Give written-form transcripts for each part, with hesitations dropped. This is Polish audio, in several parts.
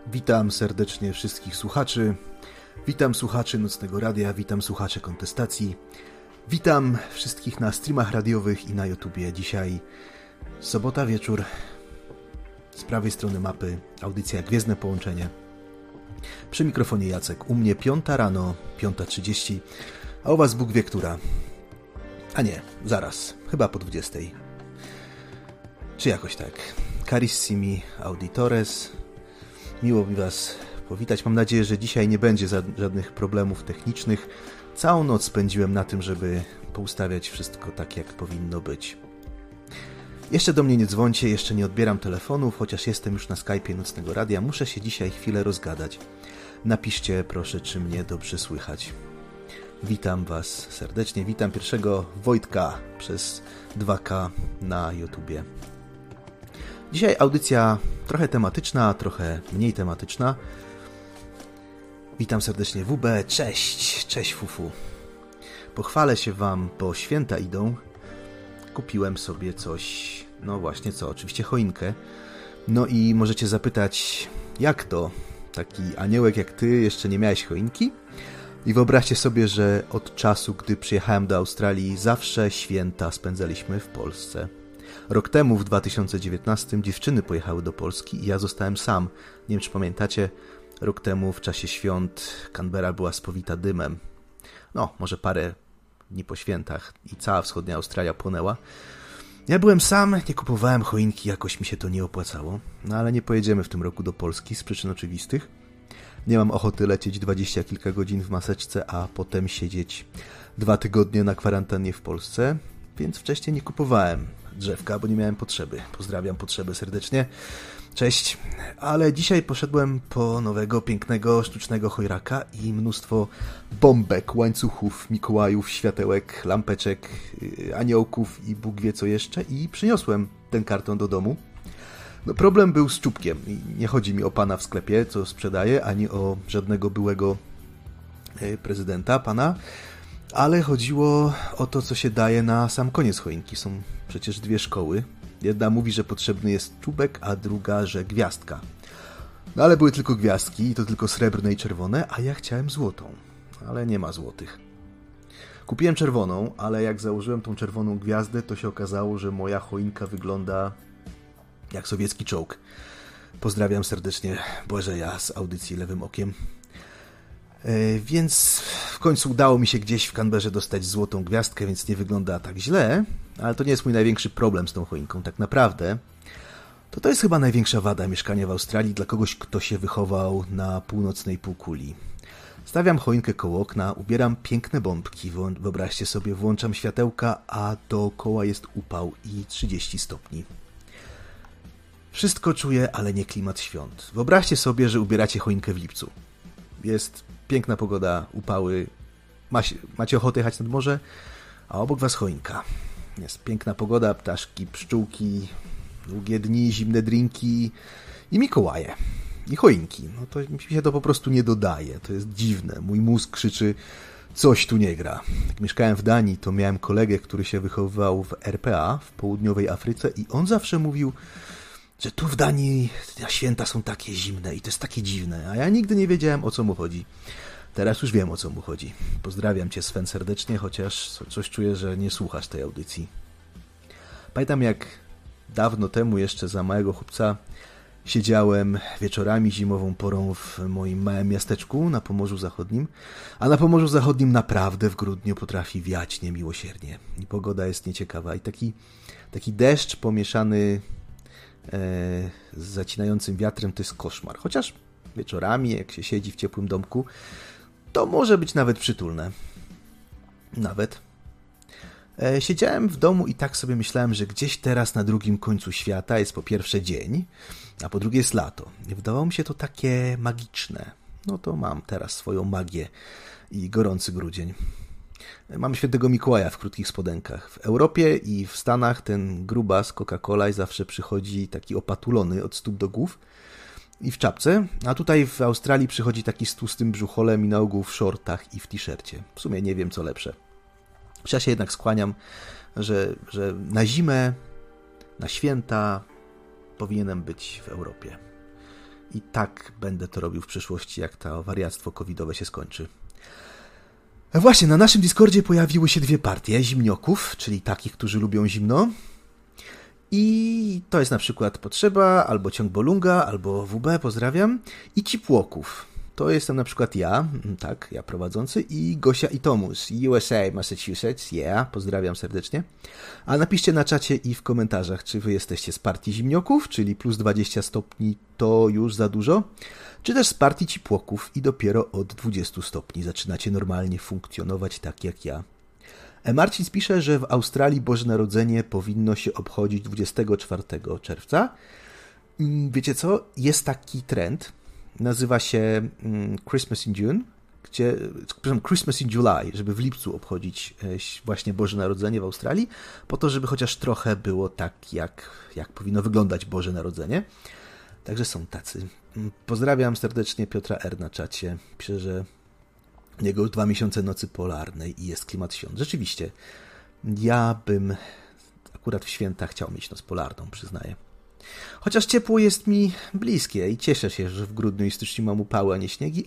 Witam serdecznie wszystkich słuchaczy. Witam słuchaczy Nocnego Radia, witam słuchaczy Kontestacji. Witam wszystkich na streamach radiowych i na YouTubie. Dzisiaj sobota wieczór. Z prawej strony mapy audycja Gwiezdne Połączenie. Przy mikrofonie Jacek. U mnie 5 rano, 5:30, a u was Bóg wie która. A nie, zaraz, chyba po 20. Czy jakoś tak. Carissimi auditores. Miło mi was powitać. Mam nadzieję, że dzisiaj nie będzie żadnych problemów technicznych. Całą noc spędziłem na tym, żeby poustawiać wszystko tak, jak powinno być. Jeszcze do mnie nie dzwońcie, jeszcze nie odbieram telefonów, chociaż jestem już na Skype'ie Nocnego Radia. Muszę się dzisiaj chwilę rozgadać. Napiszcie proszę, czy mnie dobrze słychać. Witam was serdecznie. Witam pierwszego Wojtka przez 2K na YouTubie. Dzisiaj audycja trochę tematyczna, trochę mniej tematyczna. Witam serdecznie WB. Cześć, cześć Fufu. Pochwalę się wam, bo święta idą. Kupiłem sobie coś, no właśnie co, oczywiście choinkę. No i możecie zapytać, jak to? Taki aniołek jak ty jeszcze nie miałeś choinki? I wyobraźcie sobie, że od czasu, gdy przyjechałem do Australii, zawsze święta spędzaliśmy w Polsce. Rok temu, w 2019, dziewczyny pojechały do Polski i ja zostałem sam. Nie wiem, czy pamiętacie, rok temu w czasie świąt Canberra była spowita dymem. No, może parę dni po świętach i cała wschodnia Australia płonęła. Ja byłem sam, nie kupowałem choinki, jakoś mi się to nie opłacało. No ale nie pojedziemy w tym roku do Polski z przyczyn oczywistych. Nie mam ochoty lecieć 20 kilka godzin w maseczce, a potem siedzieć 2 tygodnie na kwarantannie w Polsce, więc wcześniej nie kupowałem drzewka, bo nie miałem potrzeby. Pozdrawiam potrzeby serdecznie. Cześć. Ale dzisiaj poszedłem po nowego, pięknego, sztucznego chojraka i mnóstwo bombek, łańcuchów, Mikołajów, światełek, lampeczek, aniołków i Bóg wie co jeszcze i przyniosłem ten karton do domu. No, problem był z czubkiem. Nie chodzi mi o pana w sklepie, co sprzedaje, ani o żadnego byłego prezydenta, pana, ale chodziło o to, co się daje na sam koniec choinki. Są przecież 2 szkoły. Jedna mówi, że potrzebny jest czubek, a druga, że gwiazdka. No ale były tylko gwiazdki, i to tylko srebrne i czerwone, a ja chciałem złotą. Ale nie ma złotych. Kupiłem czerwoną, ale jak założyłem tą czerwoną gwiazdę, to się okazało, że moja choinka wygląda jak sowiecki czołg. Pozdrawiam serdecznie Błażeja z audycji Lewym Okiem. Więc w końcu udało mi się gdzieś w Canberrze dostać złotą gwiazdkę, więc nie wygląda tak źle, ale to nie jest mój największy problem z tą choinką. Tak naprawdę to jest chyba największa wada mieszkania w Australii dla kogoś, kto się wychował na północnej półkuli. Stawiam choinkę koło okna, ubieram piękne bombki, wyobraźcie sobie, włączam światełka, a dookoła jest upał i 30 stopni. Wszystko czuję, ale nie klimat świąt. Wyobraźcie sobie, że ubieracie choinkę w lipcu. Jest piękna pogoda, upały, macie ochotę jechać nad morze, a obok was choinka. Jest piękna pogoda, ptaszki, pszczółki, długie dni, zimne drinki i Mikołaje. I choinki. No to mi się to po prostu nie dodaje. To jest dziwne. Mój mózg krzyczy, coś tu nie gra. Jak mieszkałem w Danii, to miałem kolegę, który się wychowywał w RPA, w południowej Afryce i on zawsze mówił, że tu w Danii święta są takie zimne i to jest takie dziwne, a ja nigdy nie wiedziałem, o co mu chodzi. Teraz już wiem, o co mu chodzi. Pozdrawiam cię, Sven, serdecznie, chociaż coś czuję, że nie słuchasz tej audycji. Pamiętam, jak dawno temu, jeszcze za małego chłopca, siedziałem wieczorami zimową porą w moim małym miasteczku na Pomorzu Zachodnim, a na Pomorzu Zachodnim naprawdę w grudniu potrafi wiać niemiłosiernie i pogoda jest nieciekawa i taki deszcz pomieszany z zacinającym wiatrem to jest koszmar. Chociaż wieczorami, jak się siedzi w ciepłym domku, to może być nawet przytulne. Nawet. Siedziałem w domu i tak sobie myślałem, że gdzieś teraz na drugim końcu świata jest po pierwsze dzień, a po drugie jest lato. I wydawało mi się to takie magiczne. No to mam teraz swoją magię i gorący grudzień. Mamy świętego Mikołaja w krótkich spodenkach. W Europie i w Stanach ten grubas Coca-Cola zawsze przychodzi taki opatulony od stóp do głów i w czapce, a tutaj w Australii przychodzi taki z tłustym brzucholem i na ogół w shortach i w t-shircie. W sumie nie wiem, co lepsze. Ja się jednak skłaniam, że na zimę, na święta powinienem być w Europie. i tak będę to robił w przyszłości, jak to wariactwo covidowe się skończy. Właśnie, na naszym Discordzie pojawiły się 2 partie zimnioków, czyli takich, którzy lubią zimno. I to jest na przykład Potrzeba, albo Ciąg Bolunga, albo WB, pozdrawiam. I Cipłoków. To jestem na przykład ja, tak, ja prowadzący, i Gosia i Tomus, USA, Massachusetts, pozdrawiam serdecznie. A napiszcie na czacie i w komentarzach, czy wy jesteście z partii zimnioków, czyli plus 20 stopni to już za dużo, czy też z partii Cipłoków i dopiero od 20 stopni zaczynacie normalnie funkcjonować tak jak ja. Marcin pisze, że w Australii Boże Narodzenie powinno się obchodzić 24 czerwca. Wiecie co? Jest taki trend, nazywa się Christmas in June, Christmas in July, żeby w lipcu obchodzić właśnie Boże Narodzenie w Australii, po to, żeby chociaż trochę było tak, jak powinno wyglądać Boże Narodzenie. Także są tacy. Pozdrawiam serdecznie Piotra R. na czacie. Pisze, że jego już 2 miesiące nocy polarnej i jest klimat świąt. Rzeczywiście, ja bym akurat w święta chciał mieć noc polarną, przyznaję. Chociaż ciepło jest mi bliskie i cieszę się, że w grudniu i styczniu mam upały, a nie śniegi,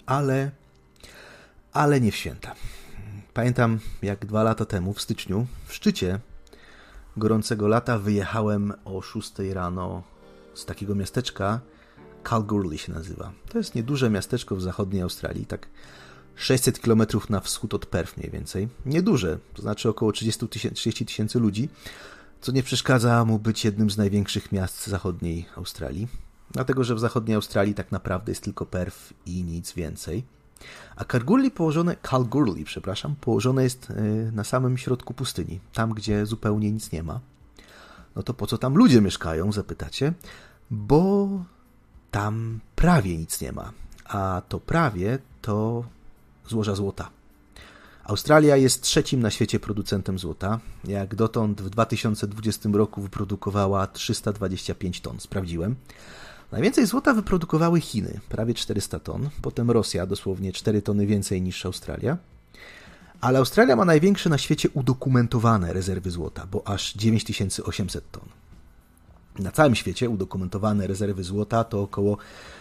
ale nie w święta. Pamiętam, jak 2 lata temu w styczniu, w szczycie gorącego lata, wyjechałem o 6 rano z takiego miasteczka, Kalgoorlie się nazywa. To jest nieduże miasteczko w zachodniej Australii, tak 600 km na wschód od Perth mniej więcej. Nieduże, to znaczy około 30 tysięcy ludzi, co nie przeszkadza mu być jednym z największych miast zachodniej Australii. Dlatego, że w zachodniej Australii tak naprawdę jest tylko Perth i nic więcej. A Kalgoorlie położone jest na samym środku pustyni, tam gdzie zupełnie nic nie ma. No to po co tam ludzie mieszkają, zapytacie? Bo tam prawie nic nie ma. A to prawie to złoża złota. Australia jest 3. na świecie producentem złota. Jak dotąd w 2020 roku wyprodukowała 325 ton. Sprawdziłem. Najwięcej złota wyprodukowały Chiny, prawie 400 ton. Potem Rosja, dosłownie 4 tony więcej niż Australia. Ale Australia ma największe na świecie udokumentowane rezerwy złota, bo aż 9800 ton. Na całym świecie udokumentowane rezerwy złota to około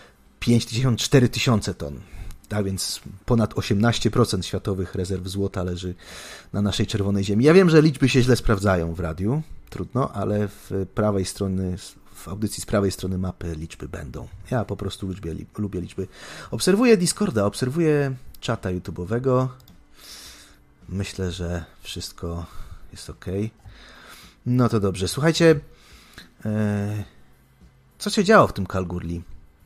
54 tysiące ton. Tak więc ponad 18% światowych rezerw złota leży na naszej czerwonej ziemi. Ja wiem, że liczby się źle sprawdzają w radiu, trudno, ale w audycji z prawej strony mapy liczby będą. Ja po prostu lubię liczby. Obserwuję Discorda, obserwuję czata YouTube'owego. Myślę, że wszystko jest ok. No to dobrze. Słuchajcie, co się działo w tym Kalgoorlie?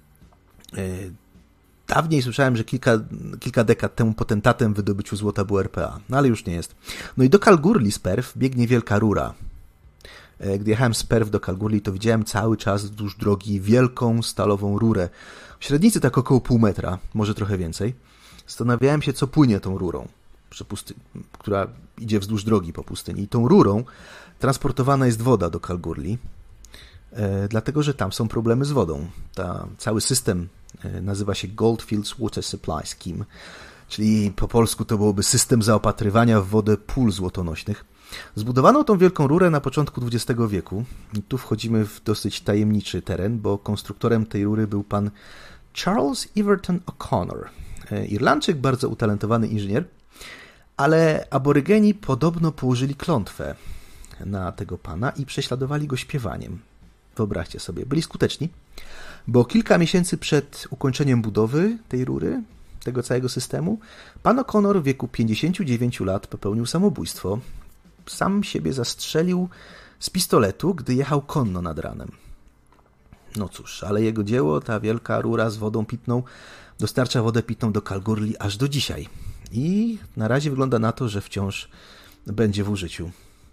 Dawniej słyszałem, że kilka dekad temu potentatem w wydobyciu złota był RPA, no ale już nie jest. No i do Kalgoorlie z Perth biegnie wielka rura. Gdy jechałem z Perth do Kalgoorlie, to widziałem cały czas wzdłuż drogi wielką stalową rurę. W średnicy tak około pół metra, może trochę więcej. Zastanawiałem się, co płynie tą rurą, która idzie wzdłuż drogi po pustyni. I tą rurą transportowana jest woda do Kalgoorlie, dlatego że tam są problemy z wodą. Cały system nazywa się Goldfields Water Supply Scheme, czyli po polsku to byłoby system zaopatrywania w wodę pól złotonośnych. Zbudowano tą wielką rurę na początku XX wieku. I tu wchodzimy w dosyć tajemniczy teren, bo konstruktorem tej rury był pan Charles Everton O'Connor. Irlandczyk, bardzo utalentowany inżynier, ale aborygeni podobno położyli klątwę na tego pana i prześladowali go śpiewaniem. Wyobraźcie sobie, byli skuteczni, bo kilka miesięcy przed ukończeniem budowy tej rury, tego całego systemu, pan O'Connor w wieku 59 lat popełnił samobójstwo. Sam siebie zastrzelił z pistoletu, gdy jechał konno nad ranem. No cóż, ale jego dzieło, ta wielka rura z wodą pitną, dostarcza wodę pitną do Kalgoorlie aż do dzisiaj. I na razie wygląda na to, że wciąż będzie w użyciu.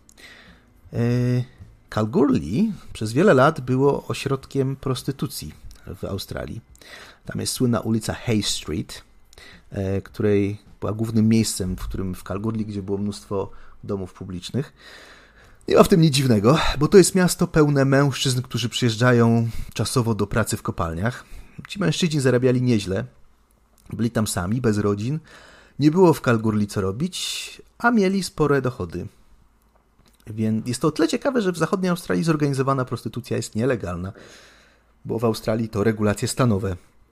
Kalgoorlie przez wiele lat było ośrodkiem prostytucji w Australii. Tam jest słynna ulica Hay Street, której była głównym miejscem, w Kalgoorlie, gdzie było mnóstwo domów publicznych. Nie ma w tym nic dziwnego, bo to jest miasto pełne mężczyzn, którzy przyjeżdżają czasowo do pracy w kopalniach. Ci mężczyźni zarabiali nieźle, byli tam sami, bez rodzin, nie było w Kalgoorlie co robić, a mieli spore dochody. Więc jest to o tyle ciekawe, że w zachodniej Australii zorganizowana prostytucja jest nielegalna, bo w Australii to regulacje stanowe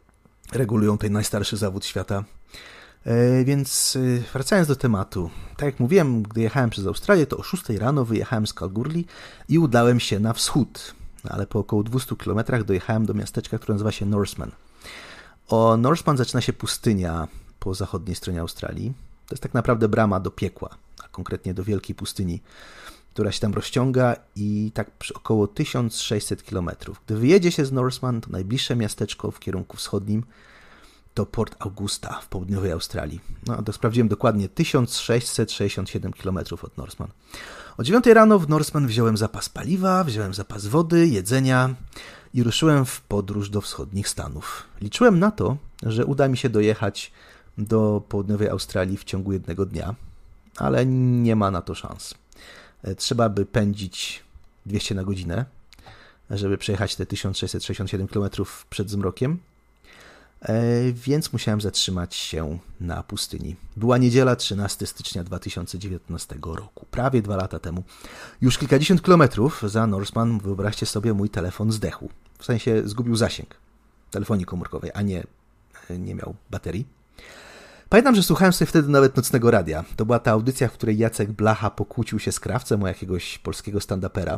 regulują ten najstarszy zawód świata. Więc wracając do tematu, tak jak mówiłem, gdy jechałem przez Australię, to o 6 rano wyjechałem z Kalgoorlie i udałem się na wschód, ale po około 200 km dojechałem do miasteczka, które nazywa się Norseman. O Norseman zaczyna się pustynia po zachodniej stronie Australii. To jest tak naprawdę brama do piekła, a konkretnie do wielkiej pustyni, która się tam rozciąga i tak przy około 1600 km. Gdy wyjedzie się z Norseman, to najbliższe miasteczko w kierunku wschodnim to Port Augusta w południowej Australii. No, to sprawdziłem dokładnie, 1667 km od Norseman. O 9 rano w Norseman wziąłem zapas paliwa, wziąłem zapas wody, jedzenia i ruszyłem w podróż do wschodnich Stanów. Liczyłem na to, że uda mi się dojechać do południowej Australii w ciągu jednego dnia, ale nie ma na to szans. Trzeba by pędzić 200 na godzinę, żeby przejechać te 1667 km przed zmrokiem, więc musiałem zatrzymać się na pustyni. Była niedziela, 13 stycznia 2019 roku, prawie 2 lata temu. Już kilkadziesiąt kilometrów za Norseman, wyobraźcie sobie, mój telefon zdechł. W sensie zgubił zasięg telefonii komórkowej, a nie miał baterii. Pamiętam, że słuchałem sobie wtedy nawet Nocnego Radia. To była ta audycja, w której Jacek Blacha pokłócił się z Krawcem o jakiegoś polskiego stand-upera.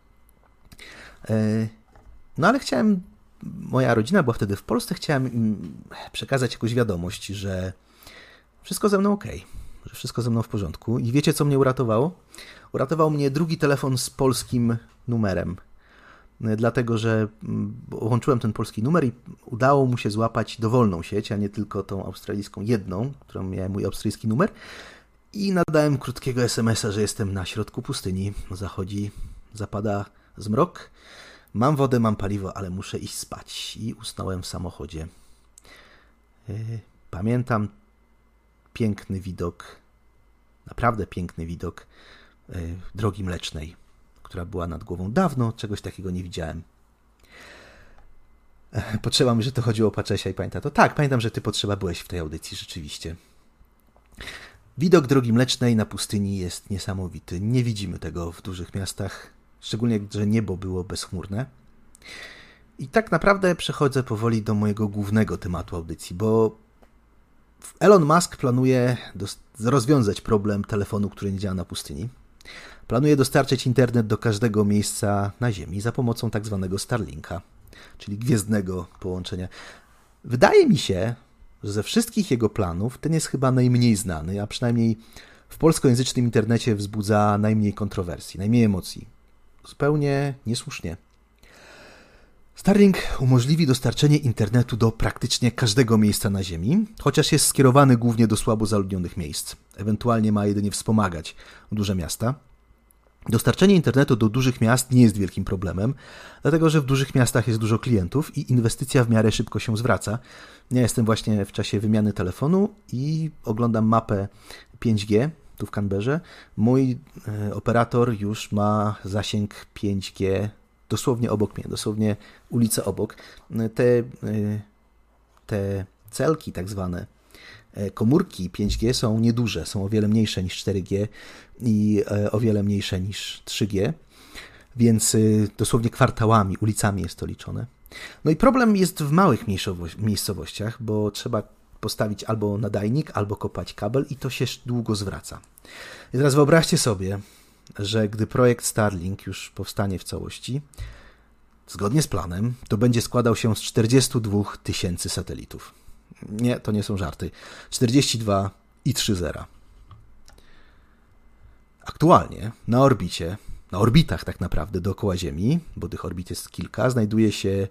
No ale moja rodzina była wtedy w Polsce, chciałem im przekazać jakąś wiadomość, że wszystko ze mną okej, że wszystko ze mną w porządku. I wiecie, co mnie uratowało? Uratował mnie drugi telefon z polskim numerem. Dlatego, że łączyłem ten polski numer i udało mu się złapać dowolną sieć, a nie tylko tą australijską jedną, którą miałem mój australijski numer. I nadałem krótkiego SMS-a, że jestem na środku pustyni. Zapada zmrok. Mam wodę, mam paliwo, ale muszę iść spać. I usnąłem w samochodzie. Pamiętam piękny widok, naprawdę piękny widok drogi mlecznej, która była nad głową. Dawno czegoś takiego nie widziałem. Potrzeba mi, że to chodziło o Paczesia i pamięta to. Tak, pamiętam, że ty Potrzeba byłeś w tej audycji, rzeczywiście. Widok drogi mlecznej na pustyni jest niesamowity. Nie widzimy tego w dużych miastach, szczególnie, że niebo było bezchmurne. I tak naprawdę przechodzę powoli do mojego głównego tematu audycji, bo Elon Musk planuje rozwiązać problem telefonu, który nie działa na pustyni. Planuje dostarczyć internet do każdego miejsca na Ziemi za pomocą tak zwanego Starlinka, czyli gwiezdnego połączenia. Wydaje mi się, że ze wszystkich jego planów ten jest chyba najmniej znany, a przynajmniej w polskojęzycznym internecie wzbudza najmniej kontrowersji, najmniej emocji. Zupełnie niesłusznie. Starlink umożliwi dostarczenie internetu do praktycznie każdego miejsca na Ziemi, chociaż jest skierowany głównie do słabo zaludnionych miejsc. Ewentualnie ma jedynie wspomagać duże miasta. Dostarczenie internetu do dużych miast nie jest wielkim problemem, dlatego że w dużych miastach jest dużo klientów i inwestycja w miarę szybko się zwraca. Ja jestem właśnie w czasie wymiany telefonu i oglądam mapę 5G tu w Canberrze. Mój operator już ma zasięg 5G dosłownie obok mnie, dosłownie ulicę obok. Te celki tak zwane, komórki 5G są nieduże, są o wiele mniejsze niż 4G i o wiele mniejsze niż 3G, więc dosłownie kwartałami, ulicami jest to liczone. No i problem jest w małych miejscowościach, bo trzeba postawić albo nadajnik, albo kopać kabel i to się długo zwraca. I teraz wyobraźcie sobie, że gdy projekt Starlink już powstanie w całości, zgodnie z planem, to będzie składał się z 42 000 satelitów. Nie, to nie są żarty. 42 i 3 zera. Aktualnie na orbitach tak naprawdę dookoła Ziemi, bo tych orbit jest kilka, znajduje się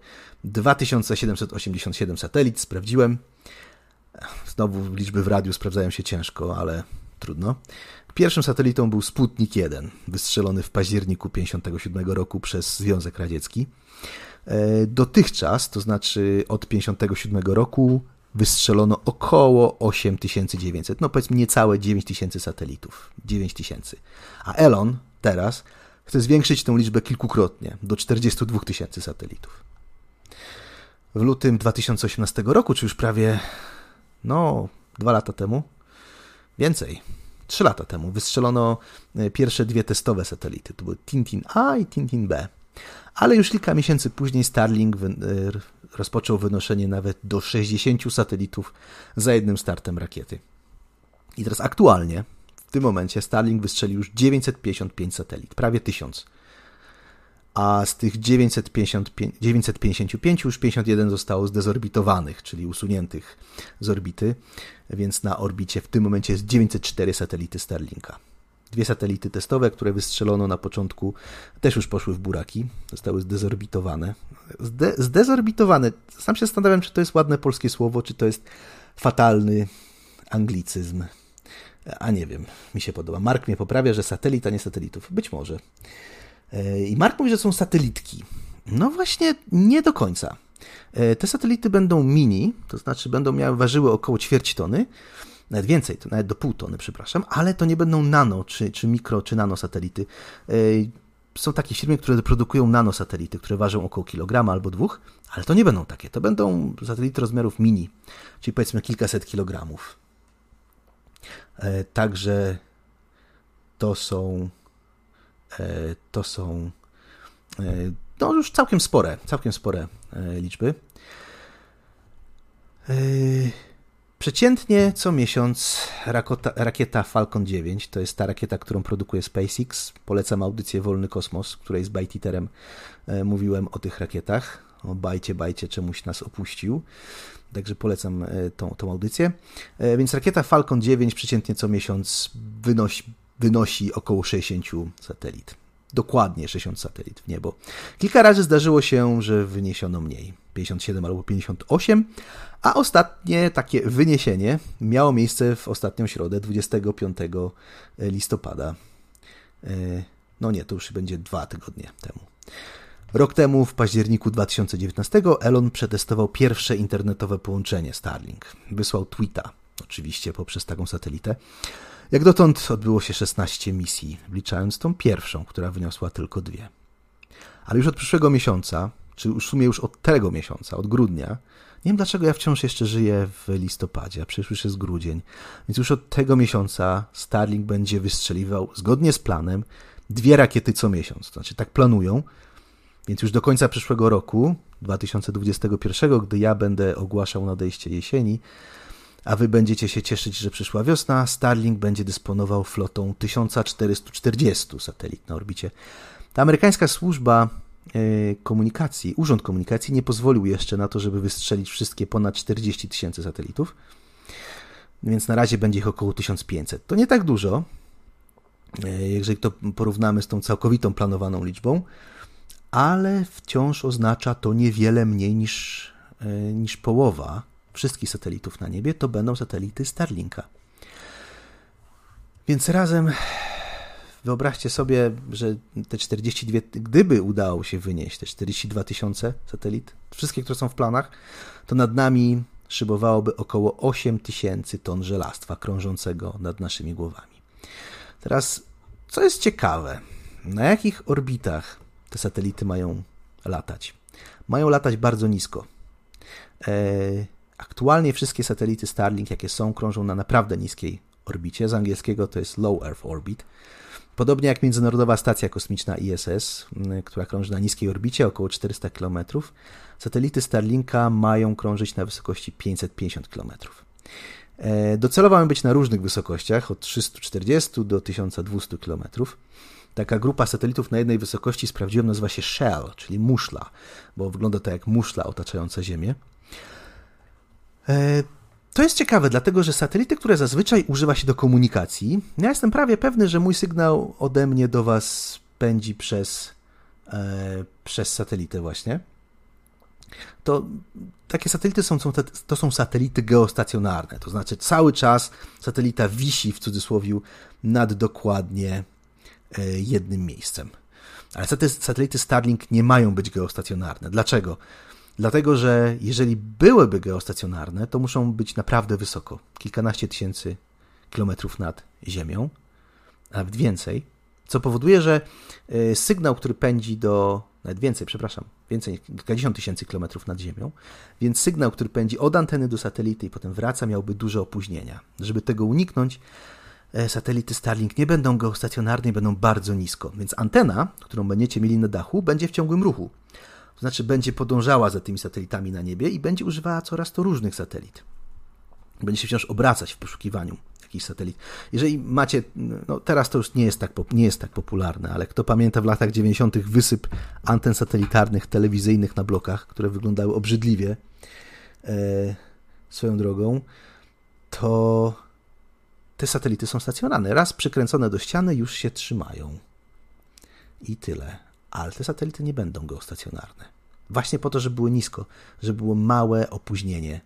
2787 satelit, sprawdziłem. Znowu liczby w radiu sprawdzają się ciężko, ale trudno. Pierwszym satelitą był Sputnik 1, wystrzelony w październiku 1957 roku przez Związek Radziecki. Dotychczas, to znaczy od 1957 roku, wystrzelono około 8900, no powiedzmy niecałe 9000 satelitów. 9000. A Elon teraz chce zwiększyć tę liczbę kilkukrotnie, do 42 000 satelitów. W lutym 2018 roku, czy już prawie 2 lata temu, więcej, 3 lata temu, wystrzelono pierwsze 2 testowe satelity. To były Tintin A i Tintin B. Ale już kilka miesięcy później Starlink rozpoczął wynoszenie nawet do 60 satelitów za jednym startem rakiety. I teraz aktualnie, w tym momencie, Starlink wystrzelił już 955 satelit, prawie 1000. A z tych 955 już 51 zostało zdezorbitowanych, czyli usuniętych z orbity, więc na orbicie w tym momencie jest 904 satelity Starlinka. 2 satelity testowe, które wystrzelono na początku, też już poszły w buraki, zostały zdezorbitowane. Zdezorbitowane, sam się zastanawiam, czy to jest ładne polskie słowo, czy to jest fatalny anglicyzm. A nie wiem, mi się podoba. Mark mnie poprawia, że satelit, a nie satelitów. Być może. I Mark mówi, że są satelitki. No właśnie, nie do końca. Te satelity będą mini, to znaczy będą ważyły około ćwierć tony, nawet więcej, to nawet do pół tony, przepraszam, ale to nie będą nano, czy mikro, czy nano satelity. Są takie firmy, które produkują nanosatelity, które ważą około kilograma albo 2, ale to nie będą takie. To będą satelity rozmiarów mini, czyli powiedzmy kilkaset kilogramów. Także to są no już całkiem spore liczby. Przeciętnie co miesiąc rakieta Falcon 9, to jest ta rakieta, którą produkuje SpaceX. Polecam audycję Wolny Kosmos, w której z Bajtiterem mówiłem o tych rakietach. O bajcie, czemuś nas opuścił. Także polecam tą audycję. Więc rakieta Falcon 9 przeciętnie co miesiąc wynosi około 60 satelit. Dokładnie 60 satelit w niebo. Kilka razy zdarzyło się, że wyniesiono mniej. 57 albo 58, a ostatnie takie wyniesienie miało miejsce w ostatnią środę, 25 listopada. No nie, to już będzie 2 tygodnie temu. Rok temu, w październiku 2019, Elon przetestował pierwsze internetowe połączenie Starlink. Wysłał tweeta, oczywiście poprzez taką satelitę. Jak dotąd odbyło się 16 misji, wliczając tą pierwszą, która wyniosła tylko 2. Ale już od przyszłego miesiąca, czy w sumie już od tego miesiąca, od grudnia, nie wiem dlaczego ja wciąż jeszcze żyję w listopadzie, a przecież już jest grudzień, więc już od tego miesiąca Starlink będzie wystrzeliwał, zgodnie z planem, 2 rakiety co miesiąc. To znaczy tak planują, więc już do końca przyszłego roku, 2021, gdy ja będę ogłaszał nadejście jesieni, a wy będziecie się cieszyć, że przyszła wiosna, Starlink będzie dysponował flotą 1440 satelit na orbicie. Ta amerykańska służba komunikacji, Urząd Komunikacji nie pozwolił jeszcze na to, żeby wystrzelić wszystkie ponad 40 000 satelitów, więc na razie będzie ich około 1500. To nie tak dużo, jeżeli to porównamy z tą całkowitą planowaną liczbą, ale wciąż oznacza to niewiele mniej niż połowa wszystkich satelitów na niebie, to będą satelity Starlinka. Więc razem wyobraźcie sobie, że te 42, gdyby udało się wynieść te 42 000 satelit, wszystkie, które są w planach, to nad nami szybowałoby około 8000 ton żelastwa krążącego nad naszymi głowami. Teraz, co jest ciekawe, na jakich orbitach te satelity mają latać? Mają latać bardzo nisko. Aktualnie wszystkie satelity Starlink, jakie są, krążą na naprawdę niskiej orbicie. Z angielskiego to jest Low Earth Orbit. Podobnie jak Międzynarodowa Stacja Kosmiczna ISS, która krąży na niskiej orbicie, około 400 km, satelity Starlinka mają krążyć na wysokości 550 km. Docelowo mają być na różnych wysokościach, od 340 do 1200 km. Taka grupa satelitów na jednej wysokości, sprawdziłem, nazywa się Shell, czyli muszla, bo wygląda to jak muszla otaczająca Ziemię. To jest ciekawe, dlatego że satelity, które zazwyczaj używa się do komunikacji, ja jestem prawie pewny, że mój sygnał ode mnie do Was pędzi przez satelitę właśnie. To takie satelity to są satelity geostacjonarne, to znaczy cały czas satelita wisi w cudzysłowie nad dokładnie jednym miejscem. Ale satelity Starlink nie mają być geostacjonarne. Dlaczego? Dlatego, że jeżeli byłyby geostacjonarne, to muszą być naprawdę wysoko, kilkanaście tysięcy kilometrów nad Ziemią, a nawet więcej, co powoduje, że sygnał, który pędzi więcej, kilkadziesiąt tysięcy kilometrów nad Ziemią, więc sygnał, który pędzi od anteny do satelity i potem wraca, miałby duże opóźnienia. Żeby tego uniknąć, satelity Starlink nie będą geostacjonarne, będą bardzo nisko. Więc antena, którą będziecie mieli na dachu, będzie w ciągłym ruchu. To znaczy będzie podążała za tymi satelitami na niebie i będzie używała coraz to różnych satelit. Będzie się wciąż obracać w poszukiwaniu jakichś satelit. Jeżeli macie, no teraz to już nie jest tak popularne, ale kto pamięta w latach 90. wysyp anten satelitarnych, telewizyjnych na blokach, które wyglądały obrzydliwie swoją drogą, to te satelity są stacjonarne. Raz przykręcone do ściany już się trzymają. I tyle. Ale te satelity nie będą geostacjonarne. Właśnie po to, żeby były nisko, żeby było małe opóźnienie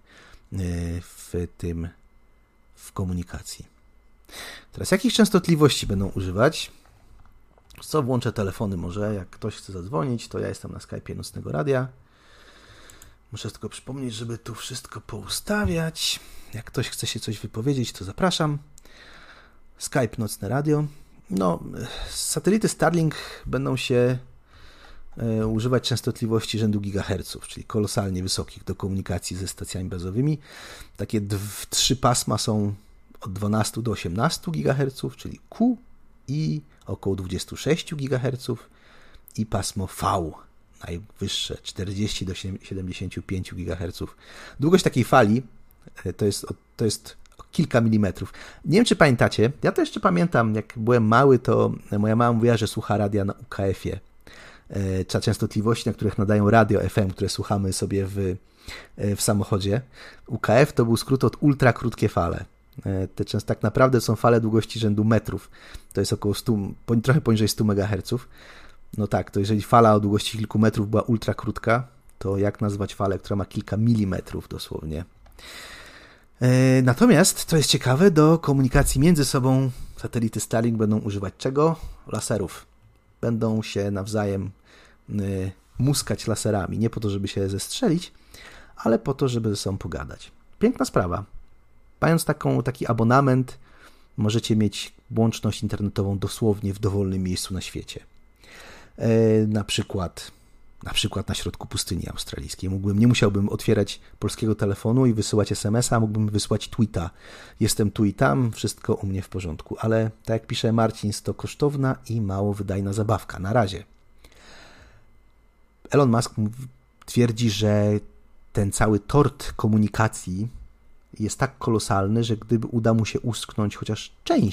w komunikacji. Teraz jakich częstotliwości będą używać? Co, włączę telefony może, jak ktoś chce zadzwonić, to ja jestem na Skype'ie Nocnego Radia. Muszę tylko przypomnieć, żeby tu wszystko poustawiać. Jak ktoś chce się coś wypowiedzieć, to zapraszam. Skype Nocne Radio. No, satelity Starlink będą się używać częstotliwości rzędu gigaherców, czyli kolosalnie wysokich do komunikacji ze stacjami bazowymi. Takie 3 pasma są od 12 do 18 GHz, czyli Q, i około 26 GHz i pasmo V, najwyższe 40 do 75 GHz. Długość takiej fali to jest kilka milimetrów. Nie wiem, czy pamiętacie, ja to jeszcze pamiętam, jak byłem mały, to moja mama mówiła, że słucha radia na UKF-ie. Częstotliwości, na których nadają radio FM, które słuchamy sobie w samochodzie. UKF to był skrót od ultra krótkie fale. Te tak naprawdę są fale długości rzędu metrów. To jest około 100, trochę poniżej 100 MHz. No tak, to jeżeli fala o długości kilku metrów była ultra krótka, to jak nazwać falę, która ma kilka milimetrów dosłownie. Natomiast, co jest ciekawe, do komunikacji między sobą satelity Starlink będą używać czego? Laserów. Będą się nawzajem muskać laserami. Nie po to, żeby się zestrzelić, ale po to, żeby ze sobą pogadać. Piękna sprawa. Mając taki abonament, możecie mieć łączność internetową dosłownie w dowolnym miejscu na świecie. Na przykład na środku pustyni australijskiej. Nie musiałbym otwierać polskiego telefonu i wysyłać SMS-a, mógłbym wysłać tweeta. Jestem tu i tam, wszystko u mnie w porządku. Ale tak jak pisze Marcin, to kosztowna i mało wydajna zabawka. Na razie. Elon Musk twierdzi, że ten cały tort komunikacji jest tak kolosalny, że gdyby uda mu się usknąć chociaż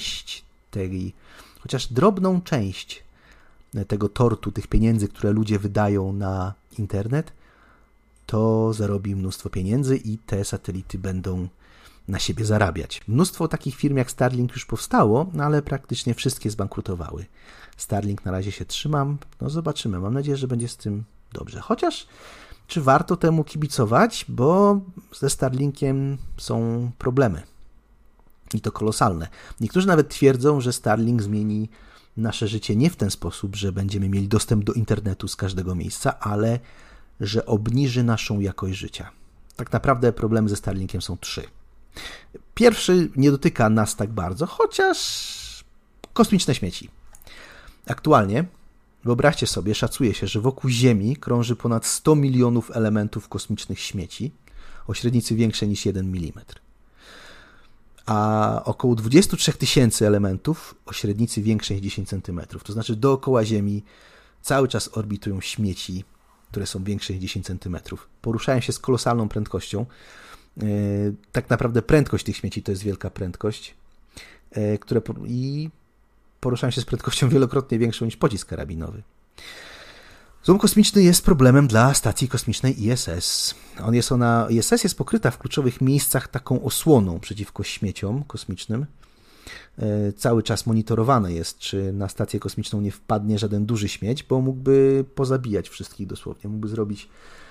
drobną część tego tortu, tych pieniędzy, które ludzie wydają na internet, to zarobi mnóstwo pieniędzy i te satelity będą na siebie zarabiać. Mnóstwo takich firm jak Starlink już powstało, no ale praktycznie wszystkie zbankrutowały. Starlink na razie się trzymam, no zobaczymy. Mam nadzieję, że będzie z tym dobrze. Chociaż czy warto temu kibicować, bo ze Starlinkiem są problemy. I to kolosalne. Niektórzy nawet twierdzą, że Starlink zmieni nasze życie nie w ten sposób, że będziemy mieli dostęp do internetu z każdego miejsca, ale że obniży naszą jakość życia. Tak naprawdę problemy ze Starlinkiem są 3. Pierwszy nie dotyka nas tak bardzo, chociaż kosmiczne śmieci. Aktualnie, wyobraźcie sobie, szacuje się, że wokół Ziemi krąży ponad 100 milionów elementów kosmicznych śmieci o średnicy większej niż 1 mm. A około 23 tysięcy elementów o średnicy większej niż 10 cm. To znaczy dookoła Ziemi cały czas orbitują śmieci, które są większe niż 10 cm. Poruszają się z kolosalną prędkością. Tak naprawdę prędkość tych śmieci to jest wielka prędkość, i poruszają się z prędkością wielokrotnie większą niż pocisk karabinowy. Złom kosmiczny jest problemem dla stacji kosmicznej ISS. ISS jest pokryta w kluczowych miejscach taką osłoną przeciwko śmieciom kosmicznym. Cały czas monitorowane jest, czy na stację kosmiczną nie wpadnie żaden duży śmieć, bo mógłby pozabijać wszystkich dosłownie. Mógłby zrobić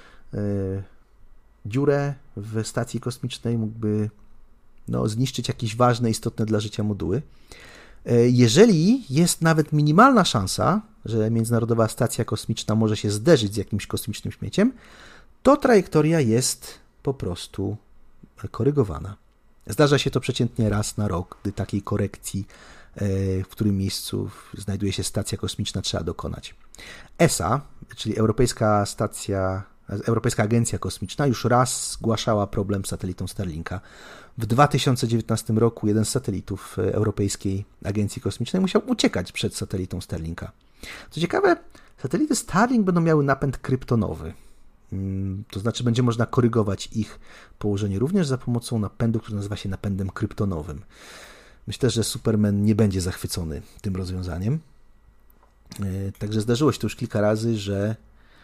dziurę w stacji kosmicznej, mógłby zniszczyć jakieś ważne, istotne dla życia moduły. Jeżeli jest nawet minimalna szansa, że Międzynarodowa Stacja Kosmiczna może się zderzyć z jakimś kosmicznym śmieciem, to trajektoria jest po prostu korygowana. Zdarza się to przeciętnie raz na rok, gdy takiej korekcji, w którym miejscu znajduje się stacja kosmiczna, trzeba dokonać. ESA, czyli Europejska Stacja Europejska Agencja Kosmiczna już raz zgłaszała problem z satelitą Starlinka. W 2019 roku jeden z satelitów Europejskiej Agencji Kosmicznej musiał uciekać przed satelitą Starlinka. Co ciekawe, satelity Starlink będą miały napęd kryptonowy. To znaczy będzie można korygować ich położenie również za pomocą napędu, który nazywa się napędem kryptonowym. Myślę, że Superman nie będzie zachwycony tym rozwiązaniem. Także zdarzyło się to już kilka razy, że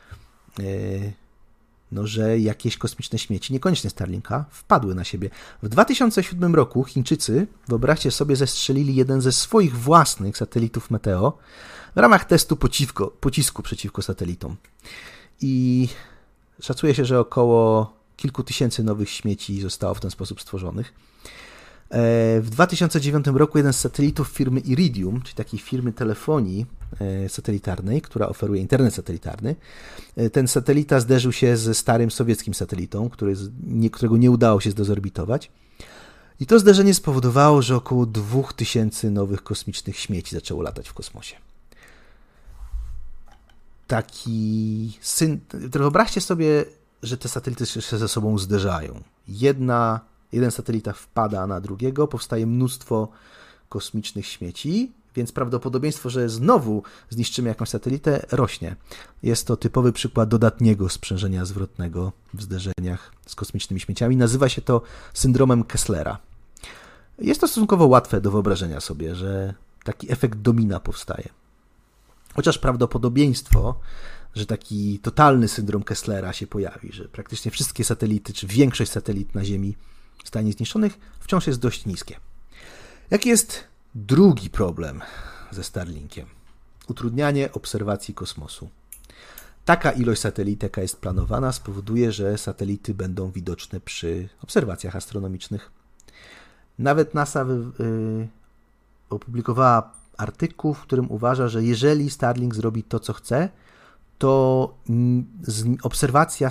jakieś kosmiczne śmieci, niekoniecznie Starlinka, wpadły na siebie. W 2007 roku Chińczycy, wyobraźcie sobie, zestrzelili jeden ze swoich własnych satelitów Meteo w ramach testu pocisku przeciwko satelitom. I szacuje się, że około kilku tysięcy nowych śmieci zostało w ten sposób stworzonych. W 2009 roku jeden z satelitów firmy Iridium, czyli takiej firmy telefonii satelitarnej, która oferuje internet satelitarny, ten satelita zderzył się ze starym sowieckim satelitą, którego nie udało się zdezorbitować. I to zderzenie spowodowało, że około 2000 nowych kosmicznych śmieci zaczęło latać w kosmosie. Wyobraźcie sobie, że te satelity się ze sobą zderzają. Jeden satelita wpada na drugiego, powstaje mnóstwo kosmicznych śmieci, więc prawdopodobieństwo, że znowu zniszczymy jakąś satelitę, rośnie. Jest to typowy przykład dodatniego sprzężenia zwrotnego w zderzeniach z kosmicznymi śmieciami. Nazywa się to syndromem Kesslera. Jest to stosunkowo łatwe do wyobrażenia sobie, że taki efekt domina powstaje. Chociaż prawdopodobieństwo, że taki totalny syndrom Kesslera się pojawi, że praktycznie wszystkie satelity, czy większość satelit na Ziemi zostanie zniszczonych, wciąż jest dość niskie. Jaki jest drugi problem ze Starlinkiem? Utrudnianie obserwacji kosmosu. Taka ilość satelit, jaka jest planowana, spowoduje, że satelity będą widoczne przy obserwacjach astronomicznych. Nawet NASA opublikowała artykuł, w którym uważa, że jeżeli Starlink zrobi to, co chce, to obserwacja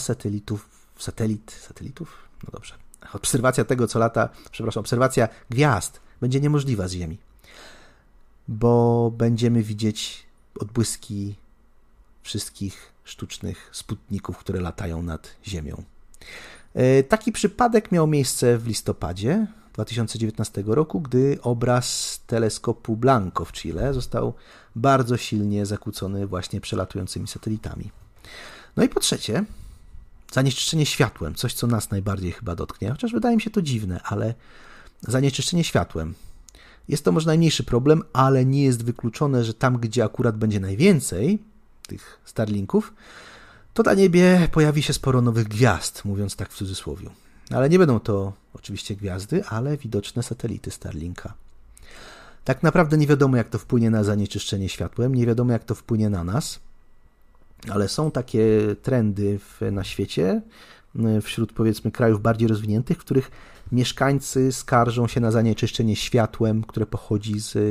obserwacja gwiazd będzie niemożliwa z Ziemi, bo będziemy widzieć odbłyski wszystkich sztucznych sputników, które latają nad Ziemią. Taki przypadek miał miejsce w listopadzie 2019 roku, gdy obraz teleskopu Blanco w Chile został bardzo silnie zakłócony właśnie przelatującymi satelitami. No i po trzecie, zanieczyszczenie światłem, coś co nas najbardziej chyba dotknie, chociaż wydaje mi się to dziwne, ale zanieczyszczenie światłem. Jest to może najmniejszy problem, ale nie jest wykluczone, że tam, gdzie akurat będzie najwięcej tych Starlinków, to na niebie pojawi się sporo nowych gwiazd, mówiąc tak w cudzysłowie. Ale nie będą to oczywiście gwiazdy, ale widoczne satelity Starlinka. Tak naprawdę nie wiadomo, jak to wpłynie na zanieczyszczenie światłem, nie wiadomo, jak to wpłynie na nas, ale są takie trendy na świecie, wśród powiedzmy krajów bardziej rozwiniętych, w których mieszkańcy skarżą się na zanieczyszczenie światłem, które pochodzi z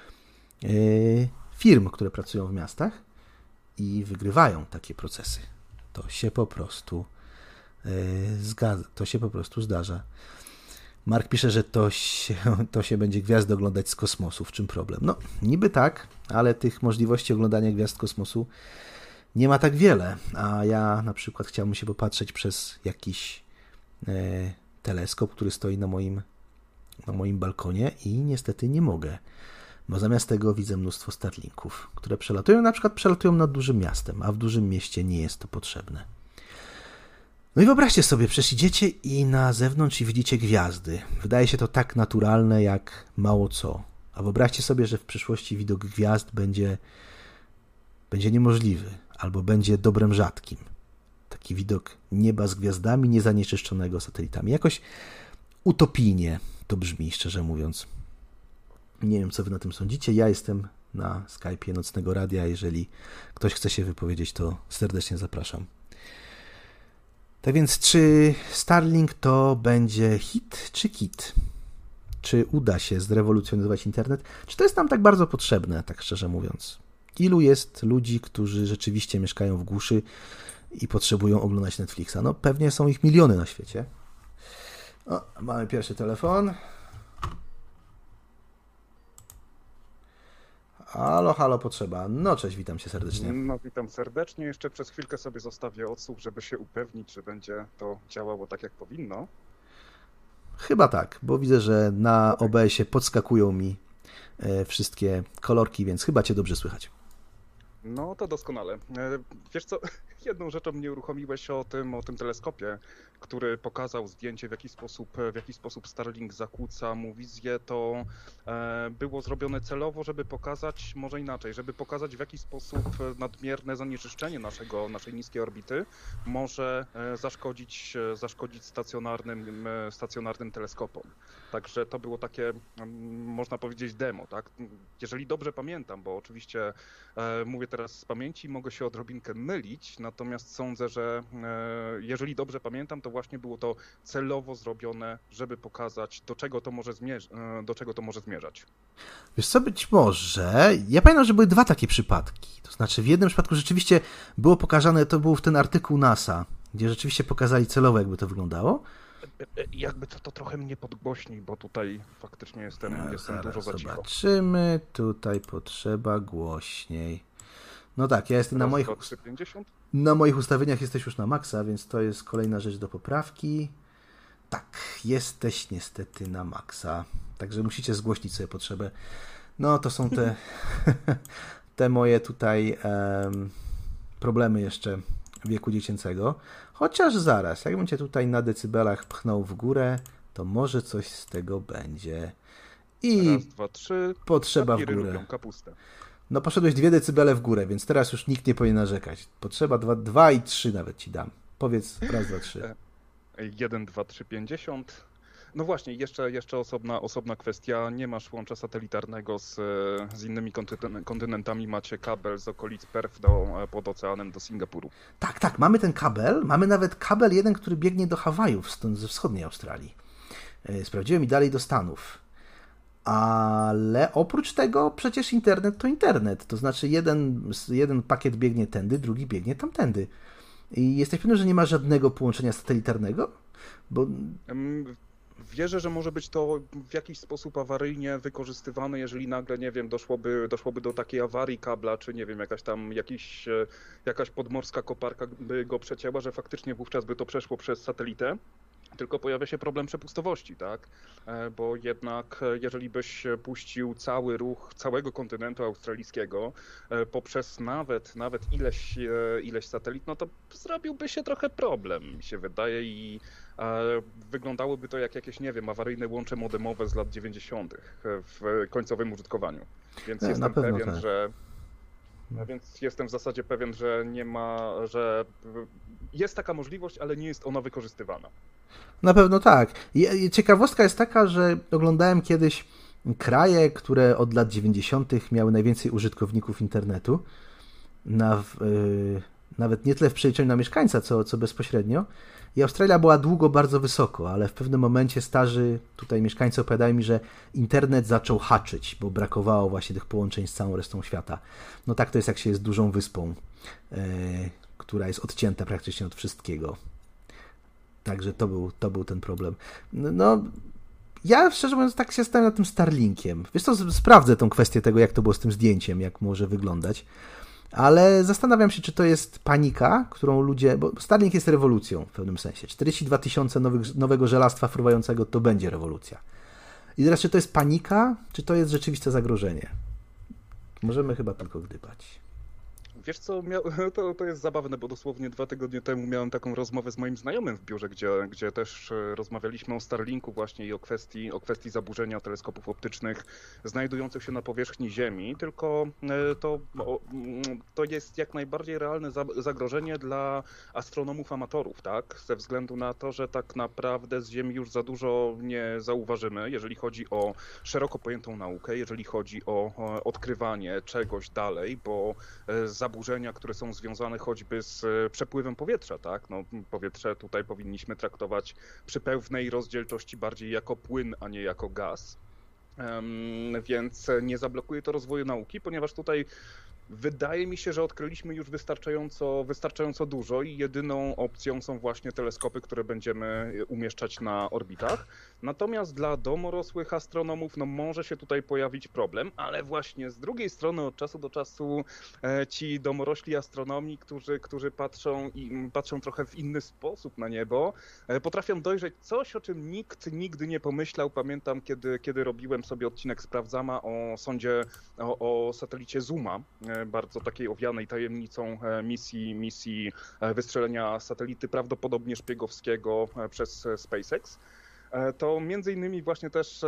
firm, które pracują w miastach i wygrywają takie procesy. To się po prostu zdarza. Mark pisze, że to się będzie gwiazdy oglądać z kosmosu. W czym problem? No, niby tak, ale tych możliwości oglądania gwiazd z kosmosu nie ma tak wiele. A ja na przykład chciałbym się popatrzeć przez jakiś teleskop, który stoi na moim balkonie i niestety nie mogę. Bo zamiast tego widzę mnóstwo Starlinków, które przelatują nad dużym miastem, a w dużym mieście nie jest to potrzebne. No i wyobraźcie sobie, przecież idziecie i na zewnątrz i widzicie gwiazdy. Wydaje się to tak naturalne jak mało co. A wyobraźcie sobie, że w przyszłości widok gwiazd będzie niemożliwy albo będzie dobrem rzadkim. Taki widok nieba z gwiazdami, niezanieczyszczonego satelitami. Jakoś utopijnie to brzmi, szczerze mówiąc. Nie wiem, co wy na tym sądzicie. Ja jestem na Skype'ie Nocnego Radia. Jeżeli ktoś chce się wypowiedzieć, to serdecznie zapraszam. Tak więc, czy Starlink to będzie hit czy kit? Czy uda się zrewolucjonizować internet? Czy to jest nam tak bardzo potrzebne, tak szczerze mówiąc? Ilu jest ludzi, którzy rzeczywiście mieszkają w głuszy i potrzebują oglądać Netflixa? No pewnie są ich miliony na świecie. O, mamy pierwszy telefon. Halo, halo, potrzeba. No cześć, witam cię serdecznie. No, witam serdecznie. Jeszcze przez chwilkę sobie zostawię odsłuch, żeby się upewnić, że będzie to działało tak, jak powinno. Chyba tak, bo widzę, że na OBS-ie podskakują mi wszystkie kolorki, więc chyba cię dobrze słychać. No to doskonale. Wiesz co, jedną rzeczą mnie uruchomiłeś o tym teleskopie, który pokazał zdjęcie, w jaki sposób Starlink zakłóca mu wizję. To było zrobione celowo, żeby pokazać, może inaczej, żeby pokazać, w jaki sposób nadmierne zanieczyszczenie naszej niskiej orbity może zaszkodzić stacjonarnym teleskopom. Także to było takie, można powiedzieć, demo, tak? Jeżeli dobrze pamiętam, bo oczywiście mówię teraz z pamięci, mogę się odrobinkę mylić, natomiast sądzę, że jeżeli dobrze pamiętam, to właśnie było to celowo zrobione, żeby pokazać, do czego to może zmierzać. Wiesz co, być może... Ja pamiętam, że były dwa takie przypadki. To znaczy w jednym przypadku rzeczywiście było pokazane, to był ten artykuł NASA, gdzie rzeczywiście pokazali celowo, jakby to wyglądało. Jakby to trochę mnie podgłośni, bo tutaj faktycznie jestem dużo za cicho. Zobaczymy, tutaj potrzeba głośniej. No tak, ja jestem na moich ustawieniach jesteś już na maksa, więc to jest kolejna rzecz do poprawki. Tak, jesteś niestety na maksa, także musicie zgłośnić sobie potrzebę. No to są te moje tutaj problemy jeszcze wieku dziecięcego. Chociaż zaraz, jakbym cię tutaj na decybelach pchnął w górę, to może coś z tego będzie. I raz, dwa, trzy. potrzeba w górę. No poszedłeś 2 decybele w górę, więc teraz już nikt nie powinien narzekać. Potrzeba 2 i 3 nawet ci dam. Powiedz raz, 2, 3. 1, 2, 3, 50. No właśnie, jeszcze osobna kwestia. Nie masz łącza satelitarnego z innymi kontynentami. Macie kabel z okolic Perth pod oceanem do Singapuru. Tak, mamy ten kabel. Mamy nawet kabel jeden, który biegnie do Hawajów ze wschodniej Australii. Sprawdziłem i dalej do Stanów. Ale oprócz tego przecież internet to internet. To znaczy jeden pakiet biegnie tędy, drugi biegnie tamtędy. I jesteś pewny, że nie ma żadnego połączenia satelitarnego? Bo... Wierzę, że może być to w jakiś sposób awaryjnie wykorzystywane, jeżeli nagle, nie wiem, doszłoby do takiej awarii kabla, czy nie wiem, jakaś podmorska koparka by go przecięła, że faktycznie wówczas by to przeszło przez satelitę. Tylko pojawia się problem przepustowości, tak? Bo jednak jeżeli byś puścił cały ruch całego kontynentu australijskiego poprzez nawet ileś satelit, no to zrobiłby się trochę problem, mi się wydaje, i wyglądałoby to jak jakieś, nie wiem, awaryjne łącze modemowe z lat 90. w końcowym użytkowaniu. Więc jestem w zasadzie pewien, że że jest taka możliwość, ale nie jest ona wykorzystywana. Na pewno tak. Ciekawostka jest taka, że oglądałem kiedyś kraje, które od lat 90. miały najwięcej użytkowników internetu, nawet nie tyle w przeliczeniu na mieszkańca, co bezpośrednio. I Australia była długo bardzo wysoko, ale w pewnym momencie starzy tutaj mieszkańcy opowiadają mi, że internet zaczął haczyć, bo brakowało właśnie tych połączeń z całą resztą świata. No tak to jest, jak się jest dużą wyspą, która jest odcięta praktycznie od wszystkiego. Także to był ten problem. No, ja szczerze mówiąc tak się stałem nad tym Starlinkiem. Wiesz co, sprawdzę tą kwestię tego, jak to było z tym zdjęciem, jak może wyglądać. Ale zastanawiam się, czy to jest panika, którą ludzie... Bo Starlink jest rewolucją w pewnym sensie. 42 000 nowego żelastwa fruwającego to będzie rewolucja. I teraz, czy to jest panika, czy to jest rzeczywiste zagrożenie? Możemy chyba tylko gdybać. Wiesz co, to jest zabawne, bo dosłownie 2 tygodnie temu miałem taką rozmowę z moim znajomym w biurze, gdzie też rozmawialiśmy o Starlinku właśnie i o kwestii zaburzenia teleskopów optycznych znajdujących się na powierzchni Ziemi, tylko to jest jak najbardziej realne zagrożenie dla astronomów amatorów, tak? Ze względu na to, że tak naprawdę z Ziemi już za dużo nie zauważymy, jeżeli chodzi o szeroko pojętą naukę, jeżeli chodzi o odkrywanie czegoś dalej, bo zaburzenia, które są związane choćby z przepływem powietrza, tak? No, powietrze tutaj powinniśmy traktować przy pewnej rozdzielczości bardziej jako płyn, a nie jako gaz. Więc nie zablokuje to rozwoju nauki, ponieważ tutaj Wydaje mi się, że odkryliśmy już wystarczająco dużo i jedyną opcją są właśnie teleskopy, które będziemy umieszczać na orbitach. Natomiast dla domorosłych astronomów może się tutaj pojawić problem, ale właśnie z drugiej strony od czasu do czasu ci domorośli astronomi, którzy patrzą trochę w inny sposób na niebo, potrafią dojrzeć coś, o czym nikt nigdy nie pomyślał. Pamiętam, kiedy robiłem sobie odcinek Sprawdzama o satelicie Zuma, bardzo takiej owianej tajemnicą misji wystrzelenia satelity prawdopodobnie szpiegowskiego przez SpaceX. To między innymi właśnie też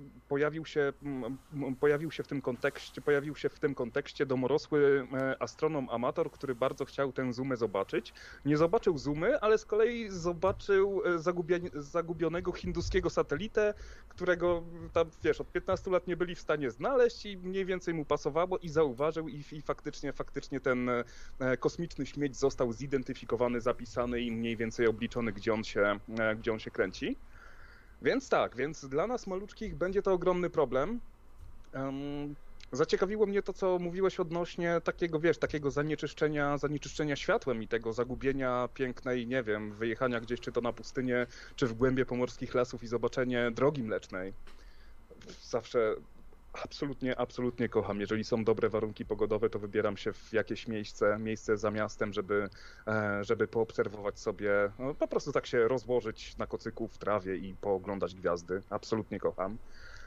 pojawił się w tym kontekście domorosły astronom amator, który bardzo chciał tę Zoomę zobaczyć. Nie zobaczył Zoomy, ale z kolei zobaczył zagubionego hinduskiego satelitę, którego tam, wiesz, od 15 lat nie byli w stanie znaleźć i mniej więcej mu pasowało i zauważył i faktycznie ten kosmiczny śmieć został zidentyfikowany, zapisany i mniej więcej obliczony, gdzie on się kręci. Więc dla nas maluczkich będzie to ogromny problem. Zaciekawiło mnie to, co mówiłeś odnośnie takiego zanieczyszczenia światłem i tego zagubienia pięknej, nie wiem, wyjechania gdzieś czy to na pustynię, czy w głębie pomorskich lasów i zobaczenie drogi mlecznej. Zawsze absolutnie kocham. Jeżeli są dobre warunki pogodowe, to wybieram się w jakieś miejsce za miastem, żeby poobserwować sobie, po prostu tak się rozłożyć na kocyku w trawie i pooglądać gwiazdy. Absolutnie kocham.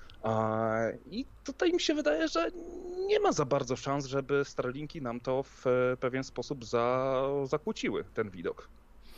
I tutaj mi się wydaje, że nie ma za bardzo szans, żeby Starlinki nam to w pewien sposób zakłóciły, ten widok.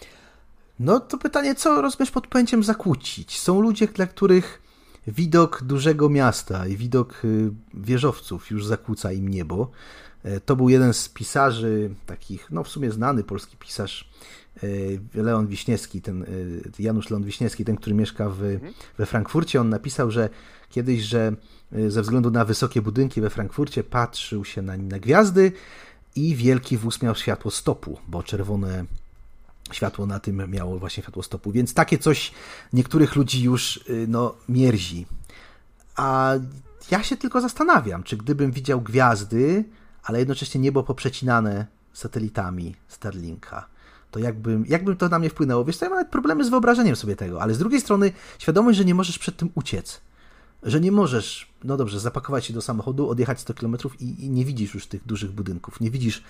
No to pytanie, co rozumiesz pod pojęciem zakłócić? Są ludzie, dla których widok dużego miasta i widok wieżowców już zakłóca im niebo. To był jeden z pisarzy takich, w sumie znany polski pisarz, Leon Wiśniewski, Janusz Leon Wiśniewski, ten, który mieszka we Frankfurcie. On napisał, że kiedyś, że ze względu na wysokie budynki we Frankfurcie patrzył się na gwiazdy i wielki wóz miał światło stopu, bo czerwone światło na tym miało właśnie światło stopu, więc takie coś niektórych ludzi już mierzi. A ja się tylko zastanawiam, czy gdybym widział gwiazdy, ale jednocześnie niebo poprzecinane satelitami Starlinka, to jakby to na mnie wpłynęło. Wiesz, to ja mam nawet problemy z wyobrażeniem sobie tego, ale z drugiej strony świadomość, że nie możesz przed tym uciec. Że nie możesz, zapakować się do samochodu, odjechać 100 km i nie widzisz już tych dużych budynków, nie widzisz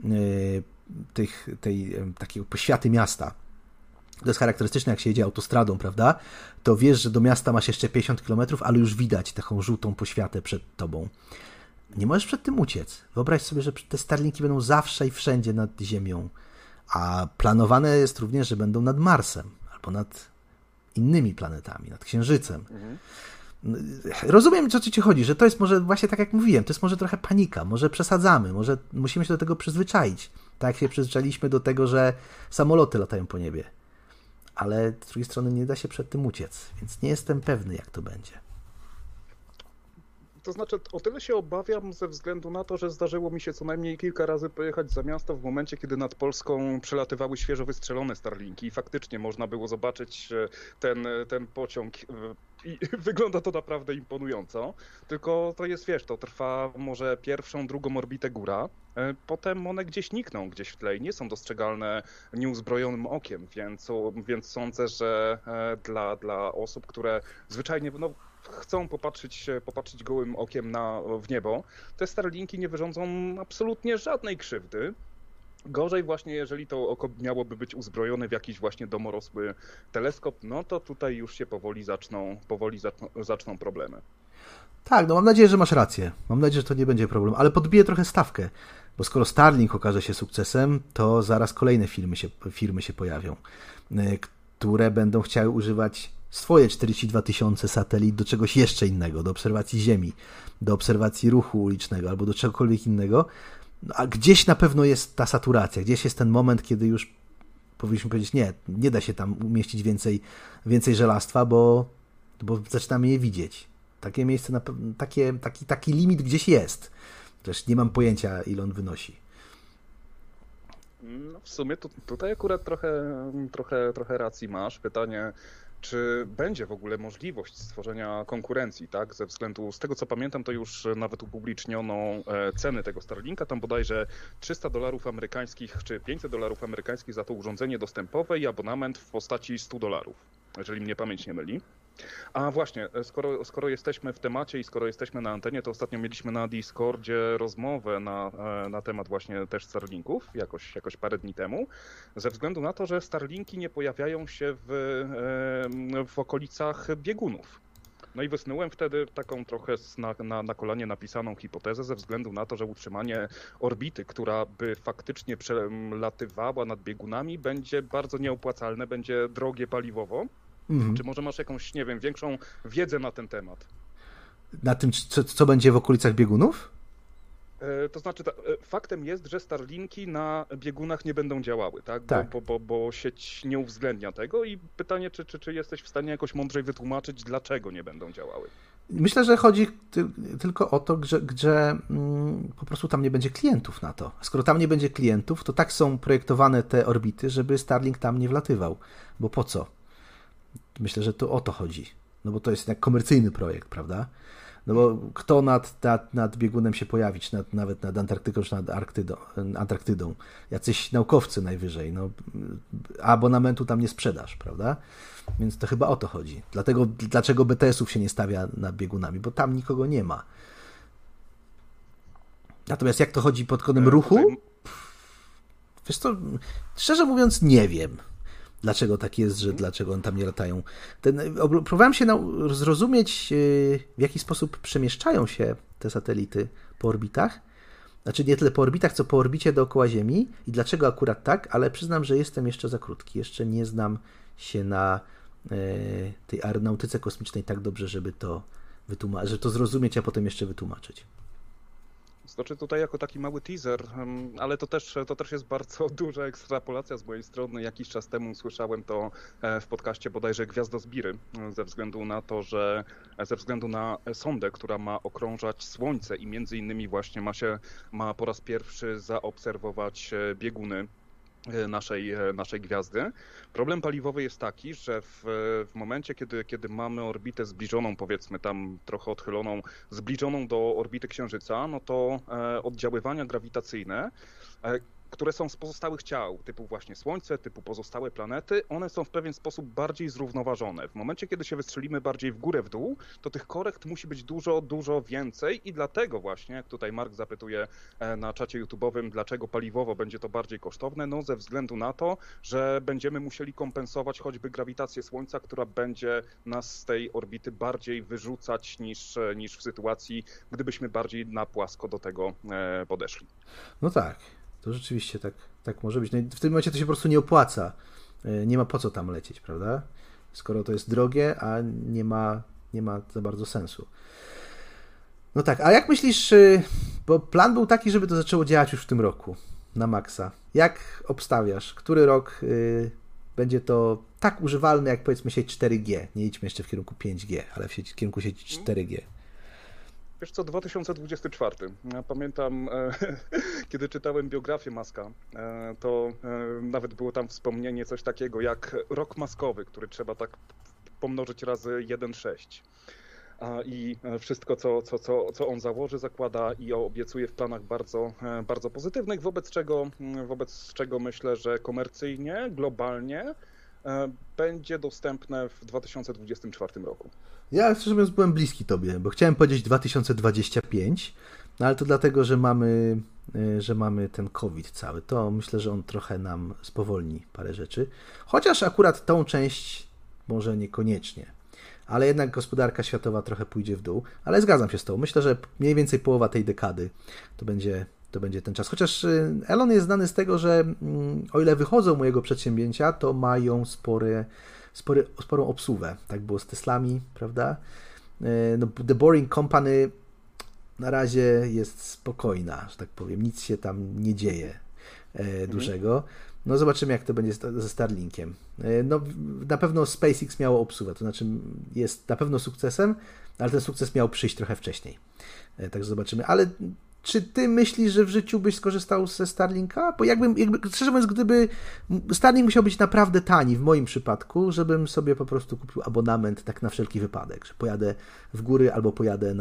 takiego poświaty miasta. To jest charakterystyczne, jak się jedzie autostradą, prawda? To wiesz, że do miasta masz jeszcze 50 km, ale już widać taką żółtą poświatę przed tobą. Nie możesz przed tym uciec. Wyobraź sobie, że te Starlinki będą zawsze i wszędzie nad Ziemią, a planowane jest również, że będą nad Marsem albo nad innymi planetami, nad Księżycem. Rozumiem, o co ci chodzi, że to jest może właśnie tak jak mówiłem, to jest może trochę panika, może przesadzamy, może musimy się do tego przyzwyczaić. Tak jak się przyzwyczailiśmy do tego, że samoloty latają po niebie. Ale z drugiej strony nie da się przed tym uciec, więc nie jestem pewny, jak to będzie. To znaczy, o tyle się obawiam ze względu na to, że zdarzyło mi się co najmniej kilka razy pojechać za miasto w momencie, kiedy nad Polską przelatywały świeżo wystrzelone Starlinki i faktycznie można było zobaczyć ten pociąg i wygląda to naprawdę imponująco. Tylko to jest, to trwa może pierwszą, drugą orbitę góra, potem one gdzieś nikną, gdzieś w tle i nie są dostrzegalne nieuzbrojonym okiem, więc sądzę, że dla osób, które zwyczajnie chcą popatrzeć gołym okiem w niebo, te Starlinki nie wyrządzą absolutnie żadnej krzywdy. Gorzej właśnie, jeżeli to oko miałoby być uzbrojone w jakiś właśnie domorosły teleskop, to tutaj już się powoli zaczną problemy. Tak, mam nadzieję, że masz rację. Mam nadzieję, że to nie będzie problem, ale podbiję trochę stawkę, bo skoro Starlink okaże się sukcesem, to zaraz kolejne firmy się pojawią, które będą chciały używać swoje 42 000 satelit do czegoś jeszcze innego, do obserwacji Ziemi, do obserwacji ruchu ulicznego albo do czegokolwiek innego, a gdzieś na pewno jest ta saturacja, gdzieś jest ten moment, kiedy już powinniśmy powiedzieć, nie da się tam umieścić więcej żelastwa, bo zaczynamy je widzieć. Takie miejsce, taki limit gdzieś jest. Też nie mam pojęcia, ile on wynosi. W sumie tutaj akurat trochę racji masz. Pytanie, czy będzie w ogóle możliwość stworzenia konkurencji, tak? Ze względu, z tego co pamiętam, to już nawet upubliczniono ceny tego Starlinka, tam bodajże $300 amerykańskich czy $500 amerykańskich za to urządzenie dostępowe i abonament w postaci $100, jeżeli mnie pamięć nie myli. A właśnie, skoro jesteśmy w temacie i skoro jesteśmy na antenie, to ostatnio mieliśmy na Discordzie rozmowę na temat właśnie też Starlinków, jakoś parę dni temu, ze względu na to, że Starlinki nie pojawiają się w okolicach biegunów. No i wysnułem wtedy taką trochę na kolanie napisaną hipotezę ze względu na to, że utrzymanie orbity, która by faktycznie przelatywała nad biegunami, będzie bardzo nieopłacalne, będzie drogie paliwowo. Czy może masz jakąś, nie wiem, większą wiedzę na ten temat? Na tym, co będzie w okolicach biegunów? To znaczy, faktem jest, że Starlinki na biegunach nie będą działały, tak? Bo sieć nie uwzględnia tego i pytanie, czy jesteś w stanie jakoś mądrzej wytłumaczyć, dlaczego nie będą działały? Myślę, że chodzi tylko o to, że po prostu tam nie będzie klientów na to. Skoro tam nie będzie klientów, to tak są projektowane te orbity, żeby Starlink tam nie wlatywał. Bo po co? Myślę, że to o to chodzi. No bo to jest jednak komercyjny projekt, prawda? No bo kto nad biegunem się pojawić, nawet nad Antarktyką czy nad Antarktydą? Jacyś naukowcy najwyżej. No, abonamentu tam nie sprzedasz, prawda? Więc to chyba o to chodzi. Dlaczego BTS-ów się nie stawia nad biegunami? Bo tam nikogo nie ma. Natomiast jak to chodzi pod kątem ruchu? Wiesz co, szczerze mówiąc nie wiem. Dlaczego tak jest, dlaczego one tam nie latają. Próbowałem się zrozumieć, w jaki sposób przemieszczają się te satelity po orbitach. Znaczy nie tyle po orbitach, co po orbicie dookoła Ziemi i dlaczego akurat tak, ale przyznam, że jestem jeszcze za krótki. Jeszcze nie znam się na tej aeronautyce kosmicznej tak dobrze, żeby to zrozumieć, a potem jeszcze wytłumaczyć. Znaczy tutaj jako taki mały teaser, ale to też jest bardzo duża ekstrapolacja z mojej strony. Jakiś czas temu słyszałem to w podcaście bodajże Gwiazdozbiry, ze względu na sondę, która ma okrążać Słońce i między innymi właśnie ma po raz pierwszy zaobserwować bieguny naszej gwiazdy. Problem paliwowy jest taki, że w momencie, kiedy mamy orbitę zbliżoną, powiedzmy tam trochę odchyloną, zbliżoną do orbity Księżyca, no to oddziaływania grawitacyjne, które są z pozostałych ciał, typu właśnie Słońce, typu pozostałe planety, one są w pewien sposób bardziej zrównoważone. W momencie, kiedy się wystrzelimy bardziej w górę, w dół, to tych korekt musi być dużo, dużo więcej i dlatego właśnie, jak tutaj Mark zapytuje na czacie YouTube'owym, dlaczego paliwowo będzie to bardziej kosztowne, no ze względu na to, że będziemy musieli kompensować choćby grawitację Słońca, która będzie nas z tej orbity bardziej wyrzucać niż w sytuacji, gdybyśmy bardziej na płasko do tego podeszli. No tak. To rzeczywiście tak może być. No w tym momencie to się po prostu nie opłaca. Nie ma po co tam lecieć, prawda? Skoro to jest drogie, a nie ma za bardzo sensu. No tak, a jak myślisz, bo plan był taki, żeby to zaczęło działać już w tym roku, na maksa. Jak obstawiasz, który rok będzie to tak używalne, jak powiedzmy sieć 4G? Nie idźmy jeszcze w kierunku 5G, ale w kierunku sieci 4G. Wiesz co, 2024. Ja pamiętam, kiedy czytałem biografię Muska, to nawet było tam wspomnienie coś takiego jak rok maskowy, który trzeba tak pomnożyć razy 1,6. I wszystko, co on założy, zakłada i obiecuje w planach bardzo, bardzo pozytywnych, wobec czego myślę, że komercyjnie, globalnie będzie dostępne w 2024 roku. Ja szczerze mówiąc byłem bliski tobie, bo chciałem powiedzieć 2025, no ale to dlatego, że mamy ten COVID cały. To myślę, że on trochę nam spowolni parę rzeczy. Chociaż akurat tą część może niekoniecznie. Ale jednak gospodarka światowa trochę pójdzie w dół. Ale zgadzam się z tobą. Myślę, że mniej więcej połowa tej dekady to będzie ten czas. Chociaż Elon jest znany z tego, że o ile wychodzą mu jego przedsięwzięcia, to mają sporą obsługę. Tak było z Teslami, prawda? No, The Boring Company na razie jest spokojna, że tak powiem. Nic się tam nie dzieje dużego. No zobaczymy, jak to będzie ze Starlinkiem. No na pewno SpaceX miało obsługę, to znaczy jest na pewno sukcesem, ale ten sukces miał przyjść trochę wcześniej. Także zobaczymy. Ale czy ty myślisz, że w życiu byś skorzystał ze Starlinka? Bo jakby szczerze mówiąc, gdyby Starlink musiał być naprawdę tani w moim przypadku, żebym sobie po prostu kupił abonament tak na wszelki wypadek, że pojadę w góry albo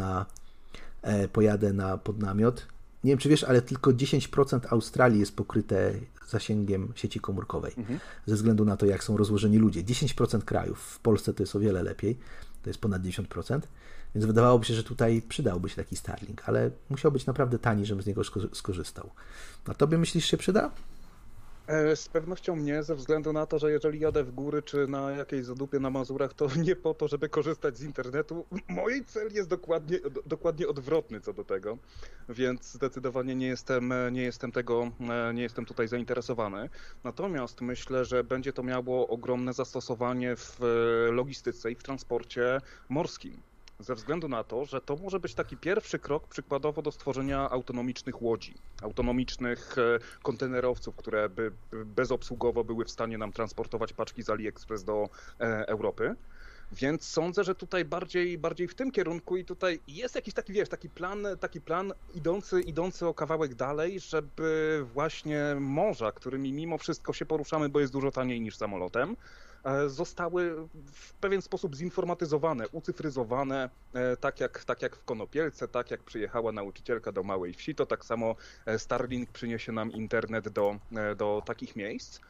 pojadę na podnamiot. Nie wiem, czy wiesz, ale tylko 10% Australii jest pokryte zasięgiem sieci komórkowej. Ze względu na to, jak są rozłożeni ludzie. 10% krajów. W Polsce to jest o wiele lepiej. To jest ponad 10%. Więc wydawałoby się, że tutaj przydałby się taki Starlink, ale musiał być naprawdę tani, żebym z niego skorzystał. A tobie myślisz, się przyda? Z pewnością nie, ze względu na to, że jeżeli jadę w góry czy na jakiejś zadupie na Mazurach, to nie po to, żeby korzystać z internetu. Mój cel jest dokładnie odwrotny co do tego, więc zdecydowanie nie jestem tutaj zainteresowany. Natomiast myślę, że będzie to miało ogromne zastosowanie w logistyce i w transporcie morskim. Ze względu na to, że to może być taki pierwszy krok przykładowo do stworzenia autonomicznych łodzi, autonomicznych kontenerowców, które by bezobsługowo były w stanie nam transportować paczki z AliExpress do Europy. Więc sądzę, że tutaj bardziej w tym kierunku i tutaj jest jakiś taki, wiesz, taki plan idący o kawałek dalej, żeby właśnie morza, którymi mimo wszystko się poruszamy, bo jest dużo taniej niż samolotem, zostały w pewien sposób zinformatyzowane, ucyfryzowane, tak jak w Konopielce, tak jak przyjechała nauczycielka do małej wsi, to tak samo Starlink przyniesie nam internet do takich miejsc.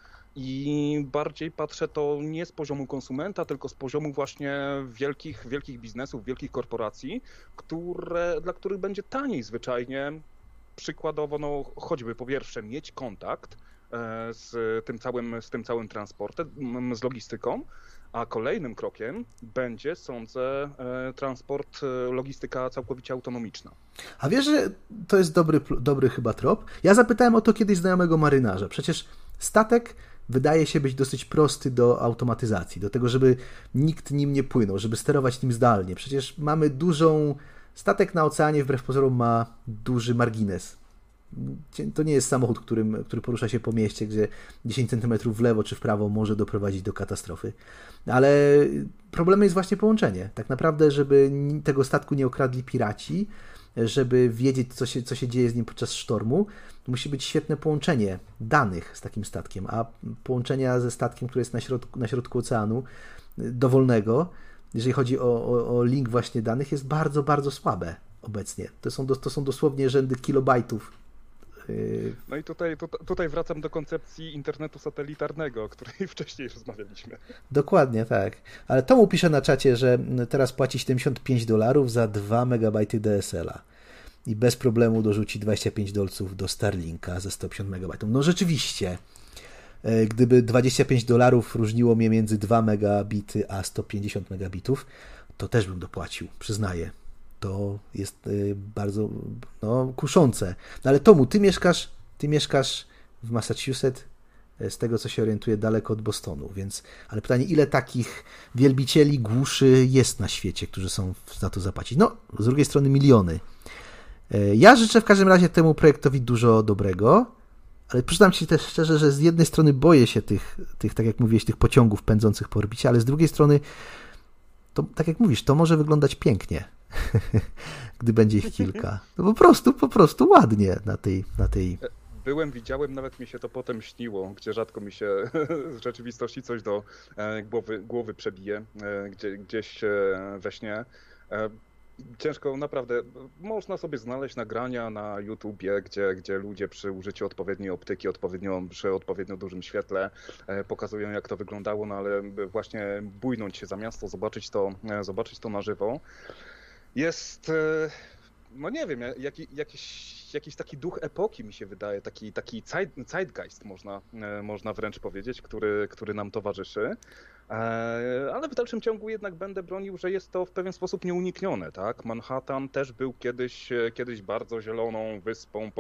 I bardziej patrzę to nie z poziomu konsumenta, tylko z poziomu właśnie wielkich biznesów, wielkich korporacji, dla których będzie taniej zwyczajnie, przykładowo, no choćby po pierwsze mieć kontakt z tym całym transportem, z logistyką, a kolejnym krokiem będzie, sądzę, logistyka całkowicie autonomiczna. A wiesz, że to jest dobry chyba trop? Ja zapytałem o to kiedyś znajomego marynarza. Przecież statek wydaje się być dosyć prosty do automatyzacji, do tego, żeby nikt nim nie płynął, żeby sterować nim zdalnie. Przecież mamy statek na oceanie wbrew pozorom ma duży margines. To nie jest samochód, który porusza się po mieście, gdzie 10 cm w lewo czy w prawo może doprowadzić do katastrofy. Ale problemem jest właśnie połączenie. Tak naprawdę, żeby tego statku nie okradli piraci, żeby wiedzieć, co się dzieje z nim podczas sztormu, musi być świetne połączenie danych z takim statkiem, a połączenia ze statkiem, który jest na środku oceanu, dowolnego, jeżeli chodzi o link właśnie danych, jest bardzo, bardzo słabe obecnie. To są dosłownie rzędy kilobajtów. No i tutaj wracam do koncepcji internetu satelitarnego, o której wcześniej rozmawialiśmy. Dokładnie, tak. Ale Tomu pisze na czacie, że teraz płaci $75 za 2 MB DSL-a i bez problemu dorzuci $25 do Starlinka ze 150 MB. No rzeczywiście, gdyby $25 różniło mnie między 2 megabity a 150 megabitów, to też bym dopłacił, przyznaję. To jest bardzo kuszące. No ale Tomu, ty mieszkasz w Massachusetts, z tego co się orientuję, daleko od Bostonu, ale pytanie, ile takich wielbicieli głuszy jest na świecie, którzy są za to zapłacić? No, z drugiej strony miliony. Ja życzę w każdym razie temu projektowi dużo dobrego, ale przyznam ci też szczerze, że z jednej strony boję się tych tak jak mówiłeś, tych pociągów pędzących po orbicie, ale z drugiej strony to, tak jak mówisz, to może wyglądać pięknie, gdy będzie ich kilka. To po prostu ładnie na tej... Widziałem, nawet mi się to potem śniło, gdzie rzadko mi się z rzeczywistości coś do głowy przebije, gdzieś we śnie. Ciężko, naprawdę, można sobie znaleźć nagrania na YouTubie, gdzie ludzie przy użyciu odpowiedniej optyki, przy odpowiednio dużym świetle pokazują, jak to wyglądało, no ale właśnie bójnąć się za miasto, zobaczyć to na żywo. Jest, no nie wiem, jakiś taki duch epoki mi się wydaje, taki zeitgeist można wręcz powiedzieć, który nam towarzyszy. Ale w dalszym ciągu jednak będę bronił, że jest to w pewien sposób nieuniknione, tak? Manhattan też był kiedyś bardzo zieloną wyspą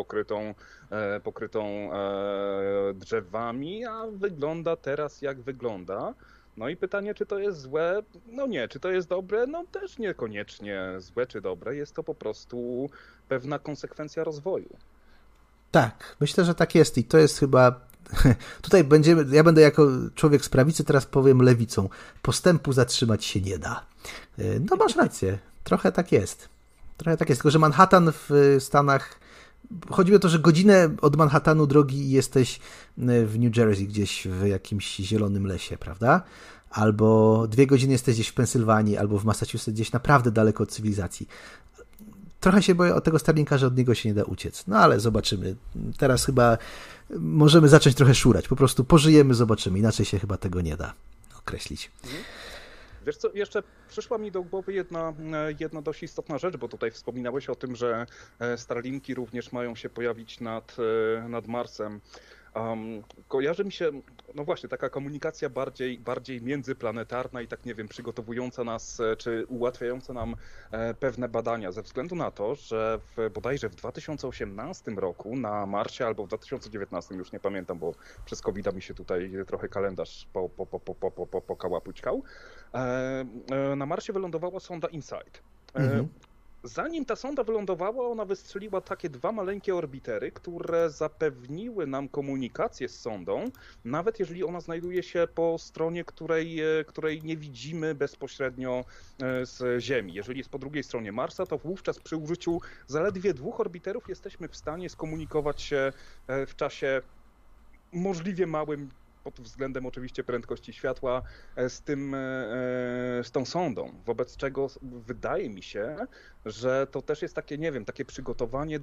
pokrytą drzewami, a wygląda teraz jak wygląda. No i pytanie, czy to jest złe? No nie. Czy to jest dobre? No też niekoniecznie złe czy dobre. Jest to po prostu pewna konsekwencja rozwoju. Tak, myślę, że tak jest i to jest chyba... Tutaj ja będę jako człowiek z prawicy, teraz powiem lewicą. Postępu zatrzymać się nie da. No masz rację, trochę tak jest. Trochę tak jest, tylko że Manhattan w Stanach, chodzi mi o to, że godzinę od Manhattanu drogi i jesteś w New Jersey, gdzieś w jakimś zielonym lesie, prawda? Albo 2 godziny jesteś gdzieś w Pensylwanii, albo w Massachusetts, gdzieś naprawdę daleko od cywilizacji. Trochę się boję od tego Starlinka, że od niego się nie da uciec. No ale zobaczymy. Teraz chyba możemy zacząć trochę szurać. Po prostu pożyjemy, zobaczymy. Inaczej się chyba tego nie da określić. Wiesz co, jeszcze przyszła mi do głowy jedna dość istotna rzecz, bo tutaj wspominałeś o tym, że Starlinki również mają się pojawić nad Marsem. Kojarzy mi się, no właśnie, taka komunikacja bardziej międzyplanetarna i tak, nie wiem, przygotowująca nas, czy ułatwiająca nam pewne badania, ze względu na to, że bodajże w 2018 roku na Marsie, albo w 2019, już nie pamiętam, bo przez COVID-a mi się tutaj trochę kalendarz pokałapućkał, na Marsie wylądowała sonda InSight. Zanim ta sonda wylądowała, ona wystrzeliła takie 2 maleńkie orbitery, które zapewniły nam komunikację z sondą, nawet jeżeli ona znajduje się po stronie, której nie widzimy bezpośrednio z Ziemi. Jeżeli jest po drugiej stronie Marsa, to wówczas przy użyciu zaledwie 2 orbiterów jesteśmy w stanie skomunikować się w czasie możliwie małym, pod względem oczywiście prędkości światła, z tą sondą. Wobec czego wydaje mi się, że to też jest takie, nie wiem, takie przygotowanie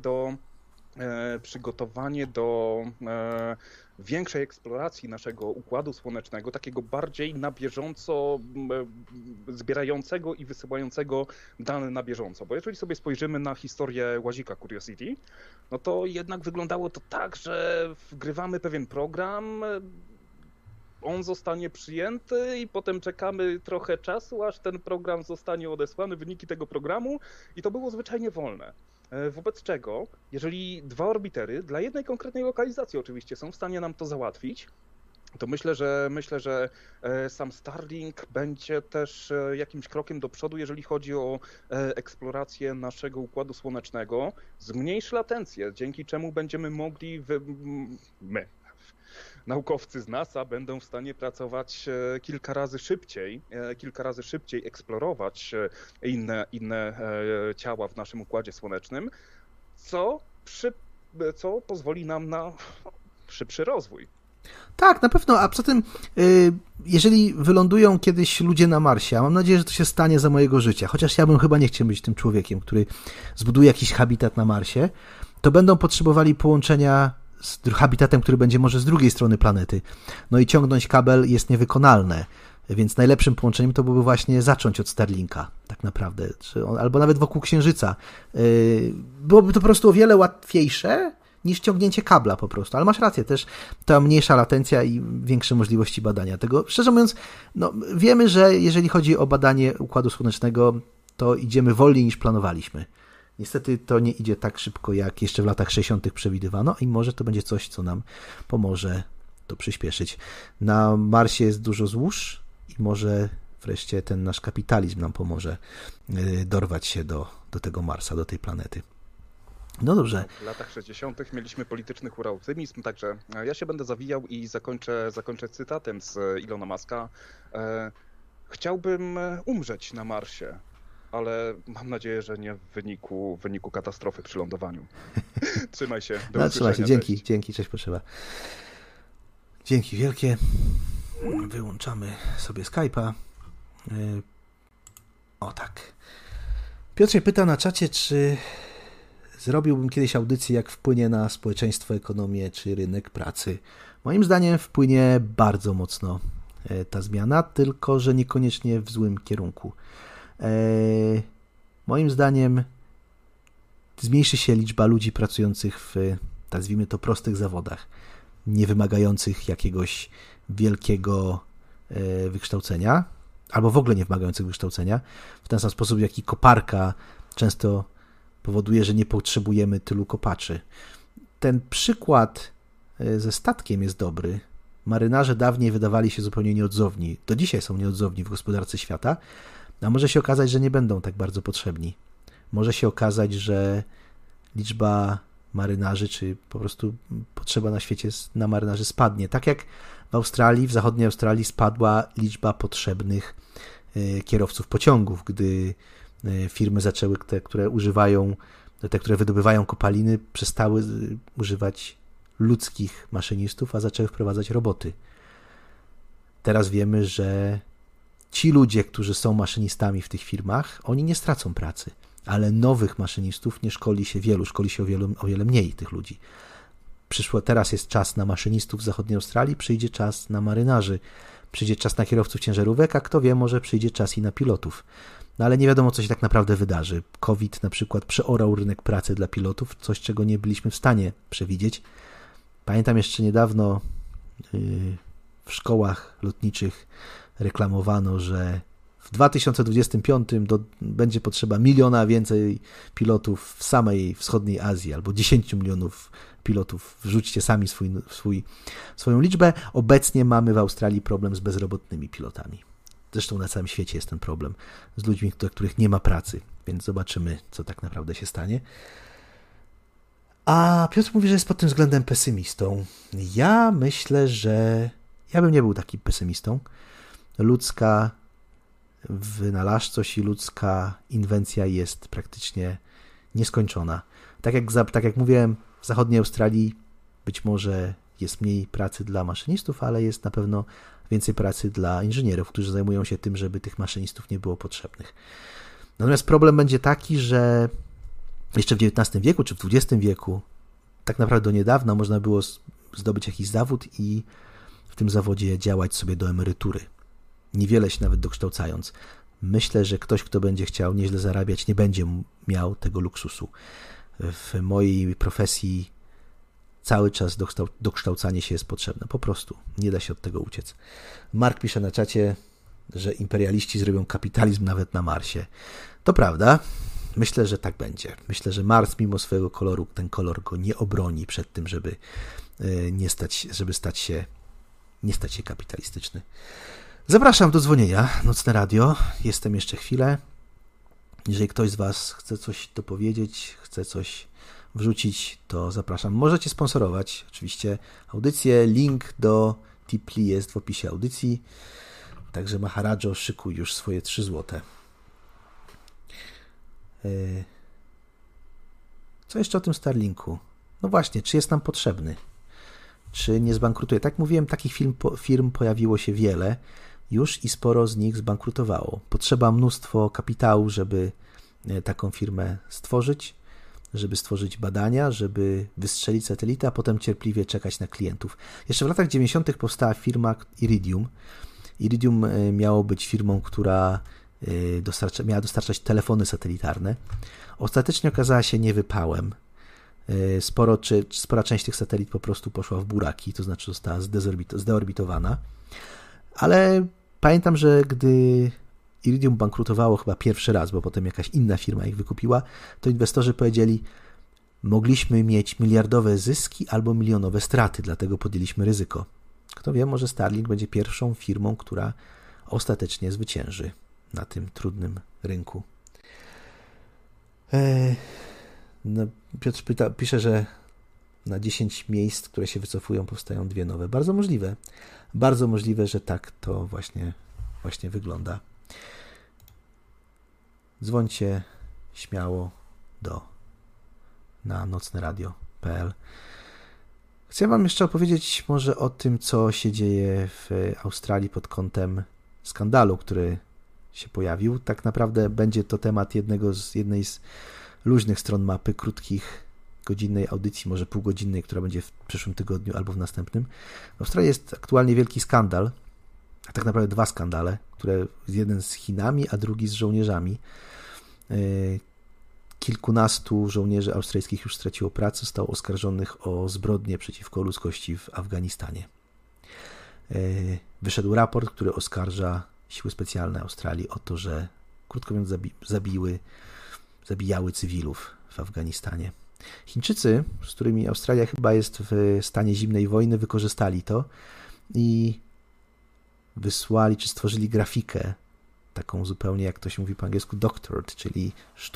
do większej eksploracji naszego Układu Słonecznego, takiego bardziej na bieżąco zbierającego i wysyłającego dane na bieżąco. Bo jeżeli sobie spojrzymy na historię łazika Curiosity, no to jednak wyglądało to tak, że wgrywamy pewien program, on zostanie przyjęty i potem czekamy trochę czasu, aż ten program zostanie odesłany, wyniki tego programu, i to było zwyczajnie wolne. Wobec czego, jeżeli 2 orbitery dla jednej konkretnej lokalizacji oczywiście są w stanie nam to załatwić, to myślę, że sam Starlink będzie też jakimś krokiem do przodu, jeżeli chodzi o eksplorację naszego Układu Słonecznego, zmniejszy latencję, dzięki czemu będziemy mogli naukowcy z NASA będą w stanie pracować kilka razy szybciej eksplorować inne ciała w naszym Układzie Słonecznym, co pozwoli nam na szybszy rozwój. Tak, na pewno, a poza tym, jeżeli wylądują kiedyś ludzie na Marsie, a mam nadzieję, że to się stanie za mojego życia, chociaż ja bym chyba nie chciał być tym człowiekiem, który zbuduje jakiś habitat na Marsie, to będą potrzebowali połączenia z habitatem, który będzie może z drugiej strony planety. No i ciągnąć kabel jest niewykonalne, więc najlepszym połączeniem to byłoby właśnie zacząć od Starlinka, tak naprawdę, albo nawet wokół Księżyca. Byłoby to po prostu o wiele łatwiejsze niż ciągnięcie kabla po prostu, ale masz rację, też ta mniejsza latencja i większe możliwości badania tego. Szczerze mówiąc, no, wiemy, że jeżeli chodzi o badanie Układu Słonecznego, to idziemy wolniej niż planowaliśmy. Niestety to nie idzie tak szybko, jak jeszcze w latach 60. przewidywano i może to będzie coś, co nam pomoże to przyspieszyć. Na Marsie jest dużo złóż i może wreszcie ten nasz kapitalizm nam pomoże dorwać się do tego Marsa, do tej planety. No dobrze. W latach 60. mieliśmy polityczny huraoptymizm, także ja się będę zawijał i zakończę cytatem z Ilona Muska. Chciałbym umrzeć na Marsie, ale mam nadzieję, że nie w wyniku katastrofy przy lądowaniu. Trzymaj się. Trzymaj się. Dzięki, cześć, potrzeba. Dzięki wielkie. Wyłączamy sobie Skype'a. O tak. Piotrze pyta na czacie, czy zrobiłbym kiedyś audycję, jak wpłynie na społeczeństwo, ekonomię czy rynek pracy. Moim zdaniem wpłynie bardzo mocno ta zmiana, tylko że niekoniecznie w złym kierunku. Moim zdaniem zmniejszy się liczba ludzi pracujących w, nazwijmy to, prostych zawodach, nie wymagających jakiegoś wielkiego wykształcenia, albo w ogóle nie wymagających wykształcenia, w ten sam sposób, jak i koparka często powoduje, że nie potrzebujemy tylu kopaczy. Ten przykład ze statkiem jest dobry. Marynarze dawniej wydawali się zupełnie nieodzowni. Do dzisiaj są nieodzowni w gospodarce świata, a może się okazać, że nie będą tak bardzo potrzebni. Może się okazać, że liczba marynarzy, czy po prostu potrzeba na świecie na marynarzy spadnie. Tak jak w Australii, w zachodniej Australii spadła liczba potrzebnych kierowców pociągów, gdy Firmy zaczęły, te, które wydobywają kopaliny, przestały używać ludzkich maszynistów, a zaczęły wprowadzać roboty. Teraz wiemy, że ci ludzie, którzy są maszynistami w tych firmach, oni nie stracą pracy, ale nowych maszynistów nie szkoli się wielu, szkoli się o wiele mniej tych ludzi. Teraz jest czas na maszynistów w zachodniej Australii, przyjdzie czas na marynarzy, przyjdzie czas na kierowców ciężarówek, a kto wie, może przyjdzie czas i na pilotów. No ale nie wiadomo, co się tak naprawdę wydarzy. COVID na przykład przeorał rynek pracy dla pilotów, coś, czego nie byliśmy w stanie przewidzieć. Pamiętam jeszcze niedawno w szkołach lotniczych reklamowano, że w 2025 będzie potrzeba 1 miliona więcej pilotów w samej wschodniej Azji, albo 10 milionów pilotów. Wrzućcie sami swoją liczbę. Obecnie mamy w Australii problem z bezrobotnymi pilotami. Zresztą na całym świecie jest ten problem z ludźmi, do których nie ma pracy, więc zobaczymy, co tak naprawdę się stanie. A Piotr mówi, że jest pod tym względem pesymistą. Ja myślę, że ja bym nie był takim pesymistą. Ludzka wynalazczość i ludzka inwencja jest praktycznie nieskończona. Tak jak mówiłem, w zachodniej Australii być może jest mniej pracy dla maszynistów, ale jest na pewno więcej pracy dla inżynierów, którzy zajmują się tym, żeby tych maszynistów nie było potrzebnych. Natomiast problem będzie taki, że jeszcze w XIX wieku czy w XX wieku, tak naprawdę do niedawna, można było zdobyć jakiś zawód i w tym zawodzie działać sobie do emerytury. Niewiele się nawet dokształcając. Myślę, że ktoś, kto będzie chciał nieźle zarabiać, nie będzie miał tego luksusu. W mojej profesji cały czas dokształcanie się jest potrzebne. Po prostu. Nie da się od tego uciec. Mark pisze na czacie, że imperialiści zrobią kapitalizm nawet na Marsie. To prawda. Myślę, że tak będzie. Myślę, że Mars mimo swojego koloru, ten kolor go nie obroni przed tym, żeby nie stać się kapitalistyczny. Zapraszam do dzwonienia. Nocne Radio. Jestem jeszcze chwilę. Jeżeli ktoś z Was chce coś dopowiedzieć, chce coś wrzucić, to zapraszam. Możecie sponsorować oczywiście audycję. Link do Tipli jest w opisie audycji. Także Maharadżo, szykuj już swoje 3 złote. Co jeszcze o tym Starlinku? No właśnie, czy jest nam potrzebny? Czy nie zbankrutuje? Tak jak mówiłem, takich firm pojawiło się wiele już i sporo z nich zbankrutowało. Potrzeba mnóstwo kapitału, żeby taką firmę stworzyć, żeby stworzyć badania, żeby wystrzelić satelitę, a potem cierpliwie czekać na klientów. Jeszcze w latach 90. powstała firma Iridium. Iridium miało być firmą, która miała dostarczać telefony satelitarne. Ostatecznie okazała się niewypałem. Spora część tych satelit po prostu poszła w buraki, to znaczy została zdeorbitowana. Ale pamiętam, że gdy Iridium bankrutowało chyba pierwszy raz, bo potem jakaś inna firma ich wykupiła, to inwestorzy powiedzieli, mogliśmy mieć miliardowe zyski albo milionowe straty, dlatego podjęliśmy ryzyko. Kto wie, może Starlink będzie pierwszą firmą, która ostatecznie zwycięży na tym trudnym rynku. No, Piotr pisze, że na 10 miejsc, które się wycofują, powstają 2 nowe. Bardzo możliwe. Bardzo możliwe, że tak to właśnie wygląda. Dzwońcie śmiało na nocneradio.pl. Chcę Wam jeszcze opowiedzieć może o tym, co się dzieje w Australii pod kątem skandalu, który się pojawił. Tak naprawdę będzie to temat jednej z luźnych stron mapy, krótkich, godzinnej audycji, może półgodzinnej, która będzie w przyszłym tygodniu albo w następnym. W Australii jest aktualnie wielki skandal, a tak naprawdę 2 skandale, jeden z Chinami, a drugi z żołnierzami. Kilkunastu żołnierzy australijskich już straciło pracę, zostało oskarżonych o zbrodnie przeciwko ludzkości w Afganistanie. Wyszedł raport, który oskarża siły specjalne Australii o to, że krótko mówiąc zabijały cywilów w Afganistanie. Chińczycy, z którymi Australia chyba jest w stanie zimnej wojny, wykorzystali to i wysłali, czy stworzyli grafikę, taką zupełnie, jak to się mówi po angielsku, doctored, czyli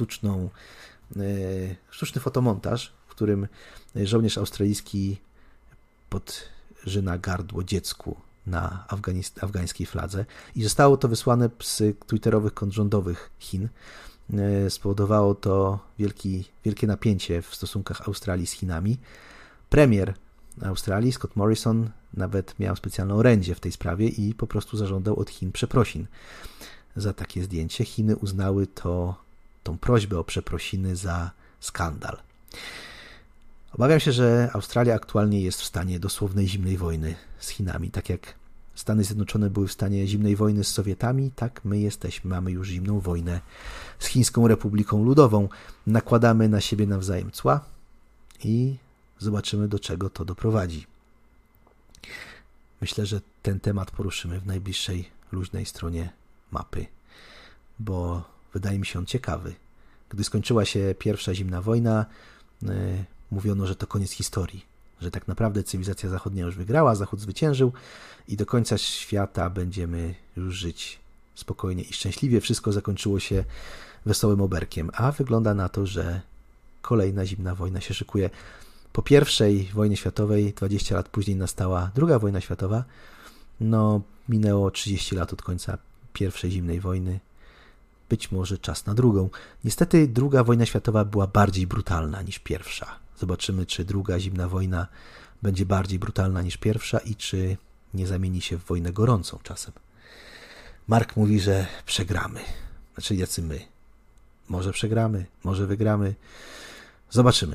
sztuczny fotomontaż, w którym żołnierz australijski podżyna gardło dziecku na afgańskiej fladze i zostało to wysłane z twitterowych kont rządowych Chin. Spowodowało to wielkie napięcie w stosunkach Australii z Chinami. Premier Australii, Scott Morrison, nawet miał specjalne orędzie w tej sprawie i po prostu zażądał od Chin przeprosin za takie zdjęcie. Chiny uznały tą prośbę o przeprosiny za skandal. Obawiam się, że Australia aktualnie jest w stanie dosłownej zimnej wojny z Chinami. Tak jak Stany Zjednoczone były w stanie zimnej wojny z Sowietami, tak my mamy już zimną wojnę z Chińską Republiką Ludową. Nakładamy na siebie nawzajem cła i zobaczymy, do czego to doprowadzi. Myślę, że ten temat poruszymy w najbliższej luźnej stronie mapy, bo wydaje mi się on ciekawy. Gdy skończyła się pierwsza zimna wojna, mówiono, że to koniec historii, że tak naprawdę cywilizacja zachodnia już wygrała, Zachód zwyciężył i do końca świata będziemy już żyć spokojnie i szczęśliwie. Wszystko zakończyło się wesołym oberkiem, a wygląda na to, że kolejna zimna wojna się szykuje. Po I wojnie światowej, 20 lat później nastała II wojna światowa. Minęło 30 lat od końca pierwszej zimnej wojny. Być może czas na drugą. Niestety II wojna światowa była bardziej brutalna niż pierwsza. Zobaczymy, czy druga zimna wojna będzie bardziej brutalna niż pierwsza i czy nie zamieni się w wojnę gorącą czasem. Mark mówi, że przegramy. Znaczy, jacy my? Może przegramy, może wygramy. Zobaczymy.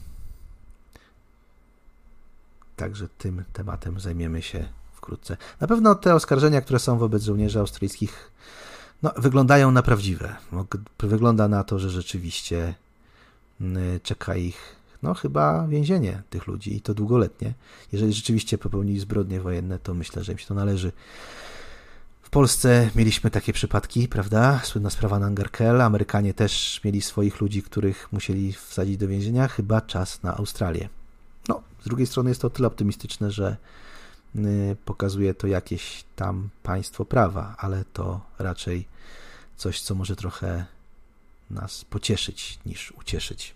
Także tym tematem zajmiemy się wkrótce. Na pewno te oskarżenia, które są wobec żołnierzy australijskich, wyglądają na prawdziwe. Wygląda na to, że rzeczywiście czeka ich chyba więzienie tych ludzi i to długoletnie. Jeżeli rzeczywiście popełnili zbrodnie wojenne, to myślę, że im się to należy. W Polsce mieliśmy takie przypadki, prawda? Słynna sprawa Nangarkel. Amerykanie też mieli swoich ludzi, których musieli wsadzić do więzienia. Chyba czas na Australię. Z drugiej strony jest to o tyle optymistyczne, że pokazuje to jakieś tam państwo prawa, ale to raczej coś, co może trochę nas pocieszyć niż ucieszyć.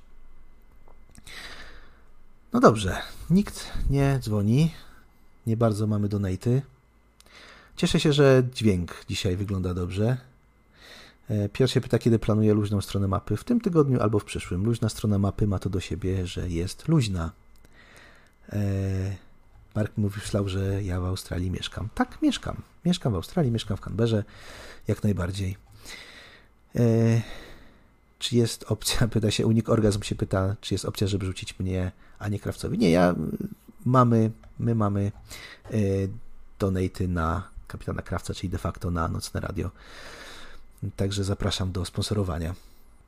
No dobrze, nikt nie dzwoni, nie bardzo mamy donaty. Cieszę się, że dźwięk dzisiaj wygląda dobrze. Pierwszy pyta, kiedy planuję luźną stronę mapy. W tym tygodniu albo w przyszłym. Luźna strona mapy ma to do siebie, że jest luźna. Mark myślał, że ja w Australii mieszkam. Tak, mieszkam. Mieszkam w Australii, mieszkam w Canberrze. Jak najbardziej. Czy jest opcja, pyta się, Unik Orgazm się pyta, czy jest opcja, żeby rzucić mnie, a nie Krawcowi. Nie, my mamy donaty na Kapitana Krawca, czyli de facto na Nocne Radio. Także zapraszam do sponsorowania.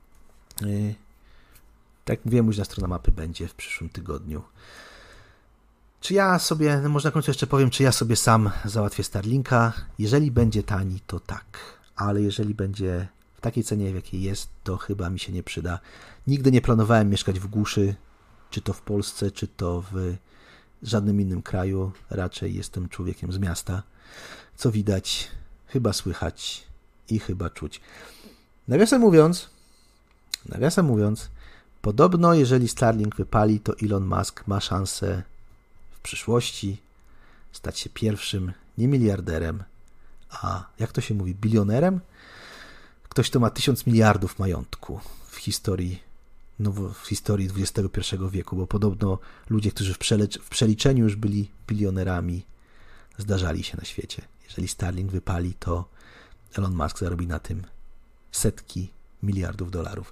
Tak jak mówiłem, luźna strona mapy będzie w przyszłym tygodniu. Czy ja sobie, może na końcu jeszcze powiem, czy ja sobie sam załatwię Starlinka. Jeżeli będzie tani, to tak. Ale jeżeli będzie w takiej cenie, w jakiej jest, to chyba mi się nie przyda. Nigdy nie planowałem mieszkać w głuszy, czy to w Polsce, czy to w żadnym innym kraju. Raczej jestem człowiekiem z miasta. Co widać, chyba słychać i chyba czuć. Nawiasem mówiąc, podobno jeżeli Starlink wypali, to Elon Musk ma szansę w przyszłości stać się pierwszym nie miliarderem, a jak to się mówi, bilionerem? Ktoś, kto ma 1000 miliardów majątku w historii XXI wieku, bo podobno ludzie, którzy w przeliczeniu już byli bilionerami, zdarzali się na świecie. Jeżeli Starlink wypali, to Elon Musk zarobi na tym setki miliardów dolarów.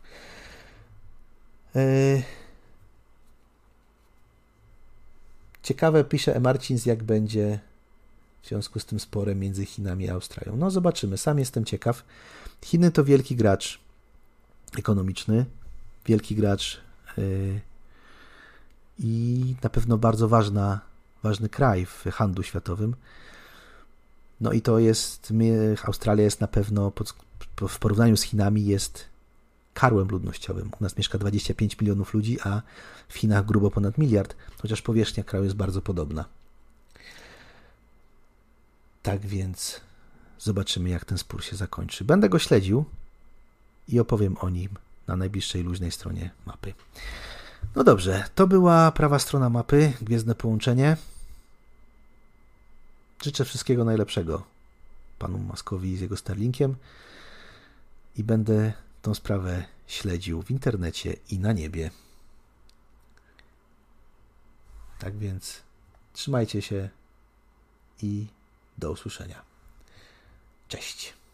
Ciekawe, pisze Marcins, jak będzie w związku z tym sporem między Chinami a Australią. Zobaczymy. Sam jestem ciekaw. Chiny to wielki gracz ekonomiczny, wielki gracz i na pewno bardzo ważny kraj w handlu światowym. I to jest, Australia jest na pewno w porównaniu z Chinami jest karłem ludnościowym. U nas mieszka 25 milionów ludzi, a w Chinach grubo ponad miliard, chociaż powierzchnia kraju jest bardzo podobna. Tak więc zobaczymy, jak ten spór się zakończy. Będę go śledził i opowiem o nim na najbliższej luźnej stronie mapy. No dobrze, to była prawa strona mapy, Gwiezdne Połączenie. Życzę wszystkiego najlepszego panu Muskowi z jego Starlinkiem i będę tą sprawę śledził w internecie i na niebie. Tak więc trzymajcie się i do usłyszenia. Cześć.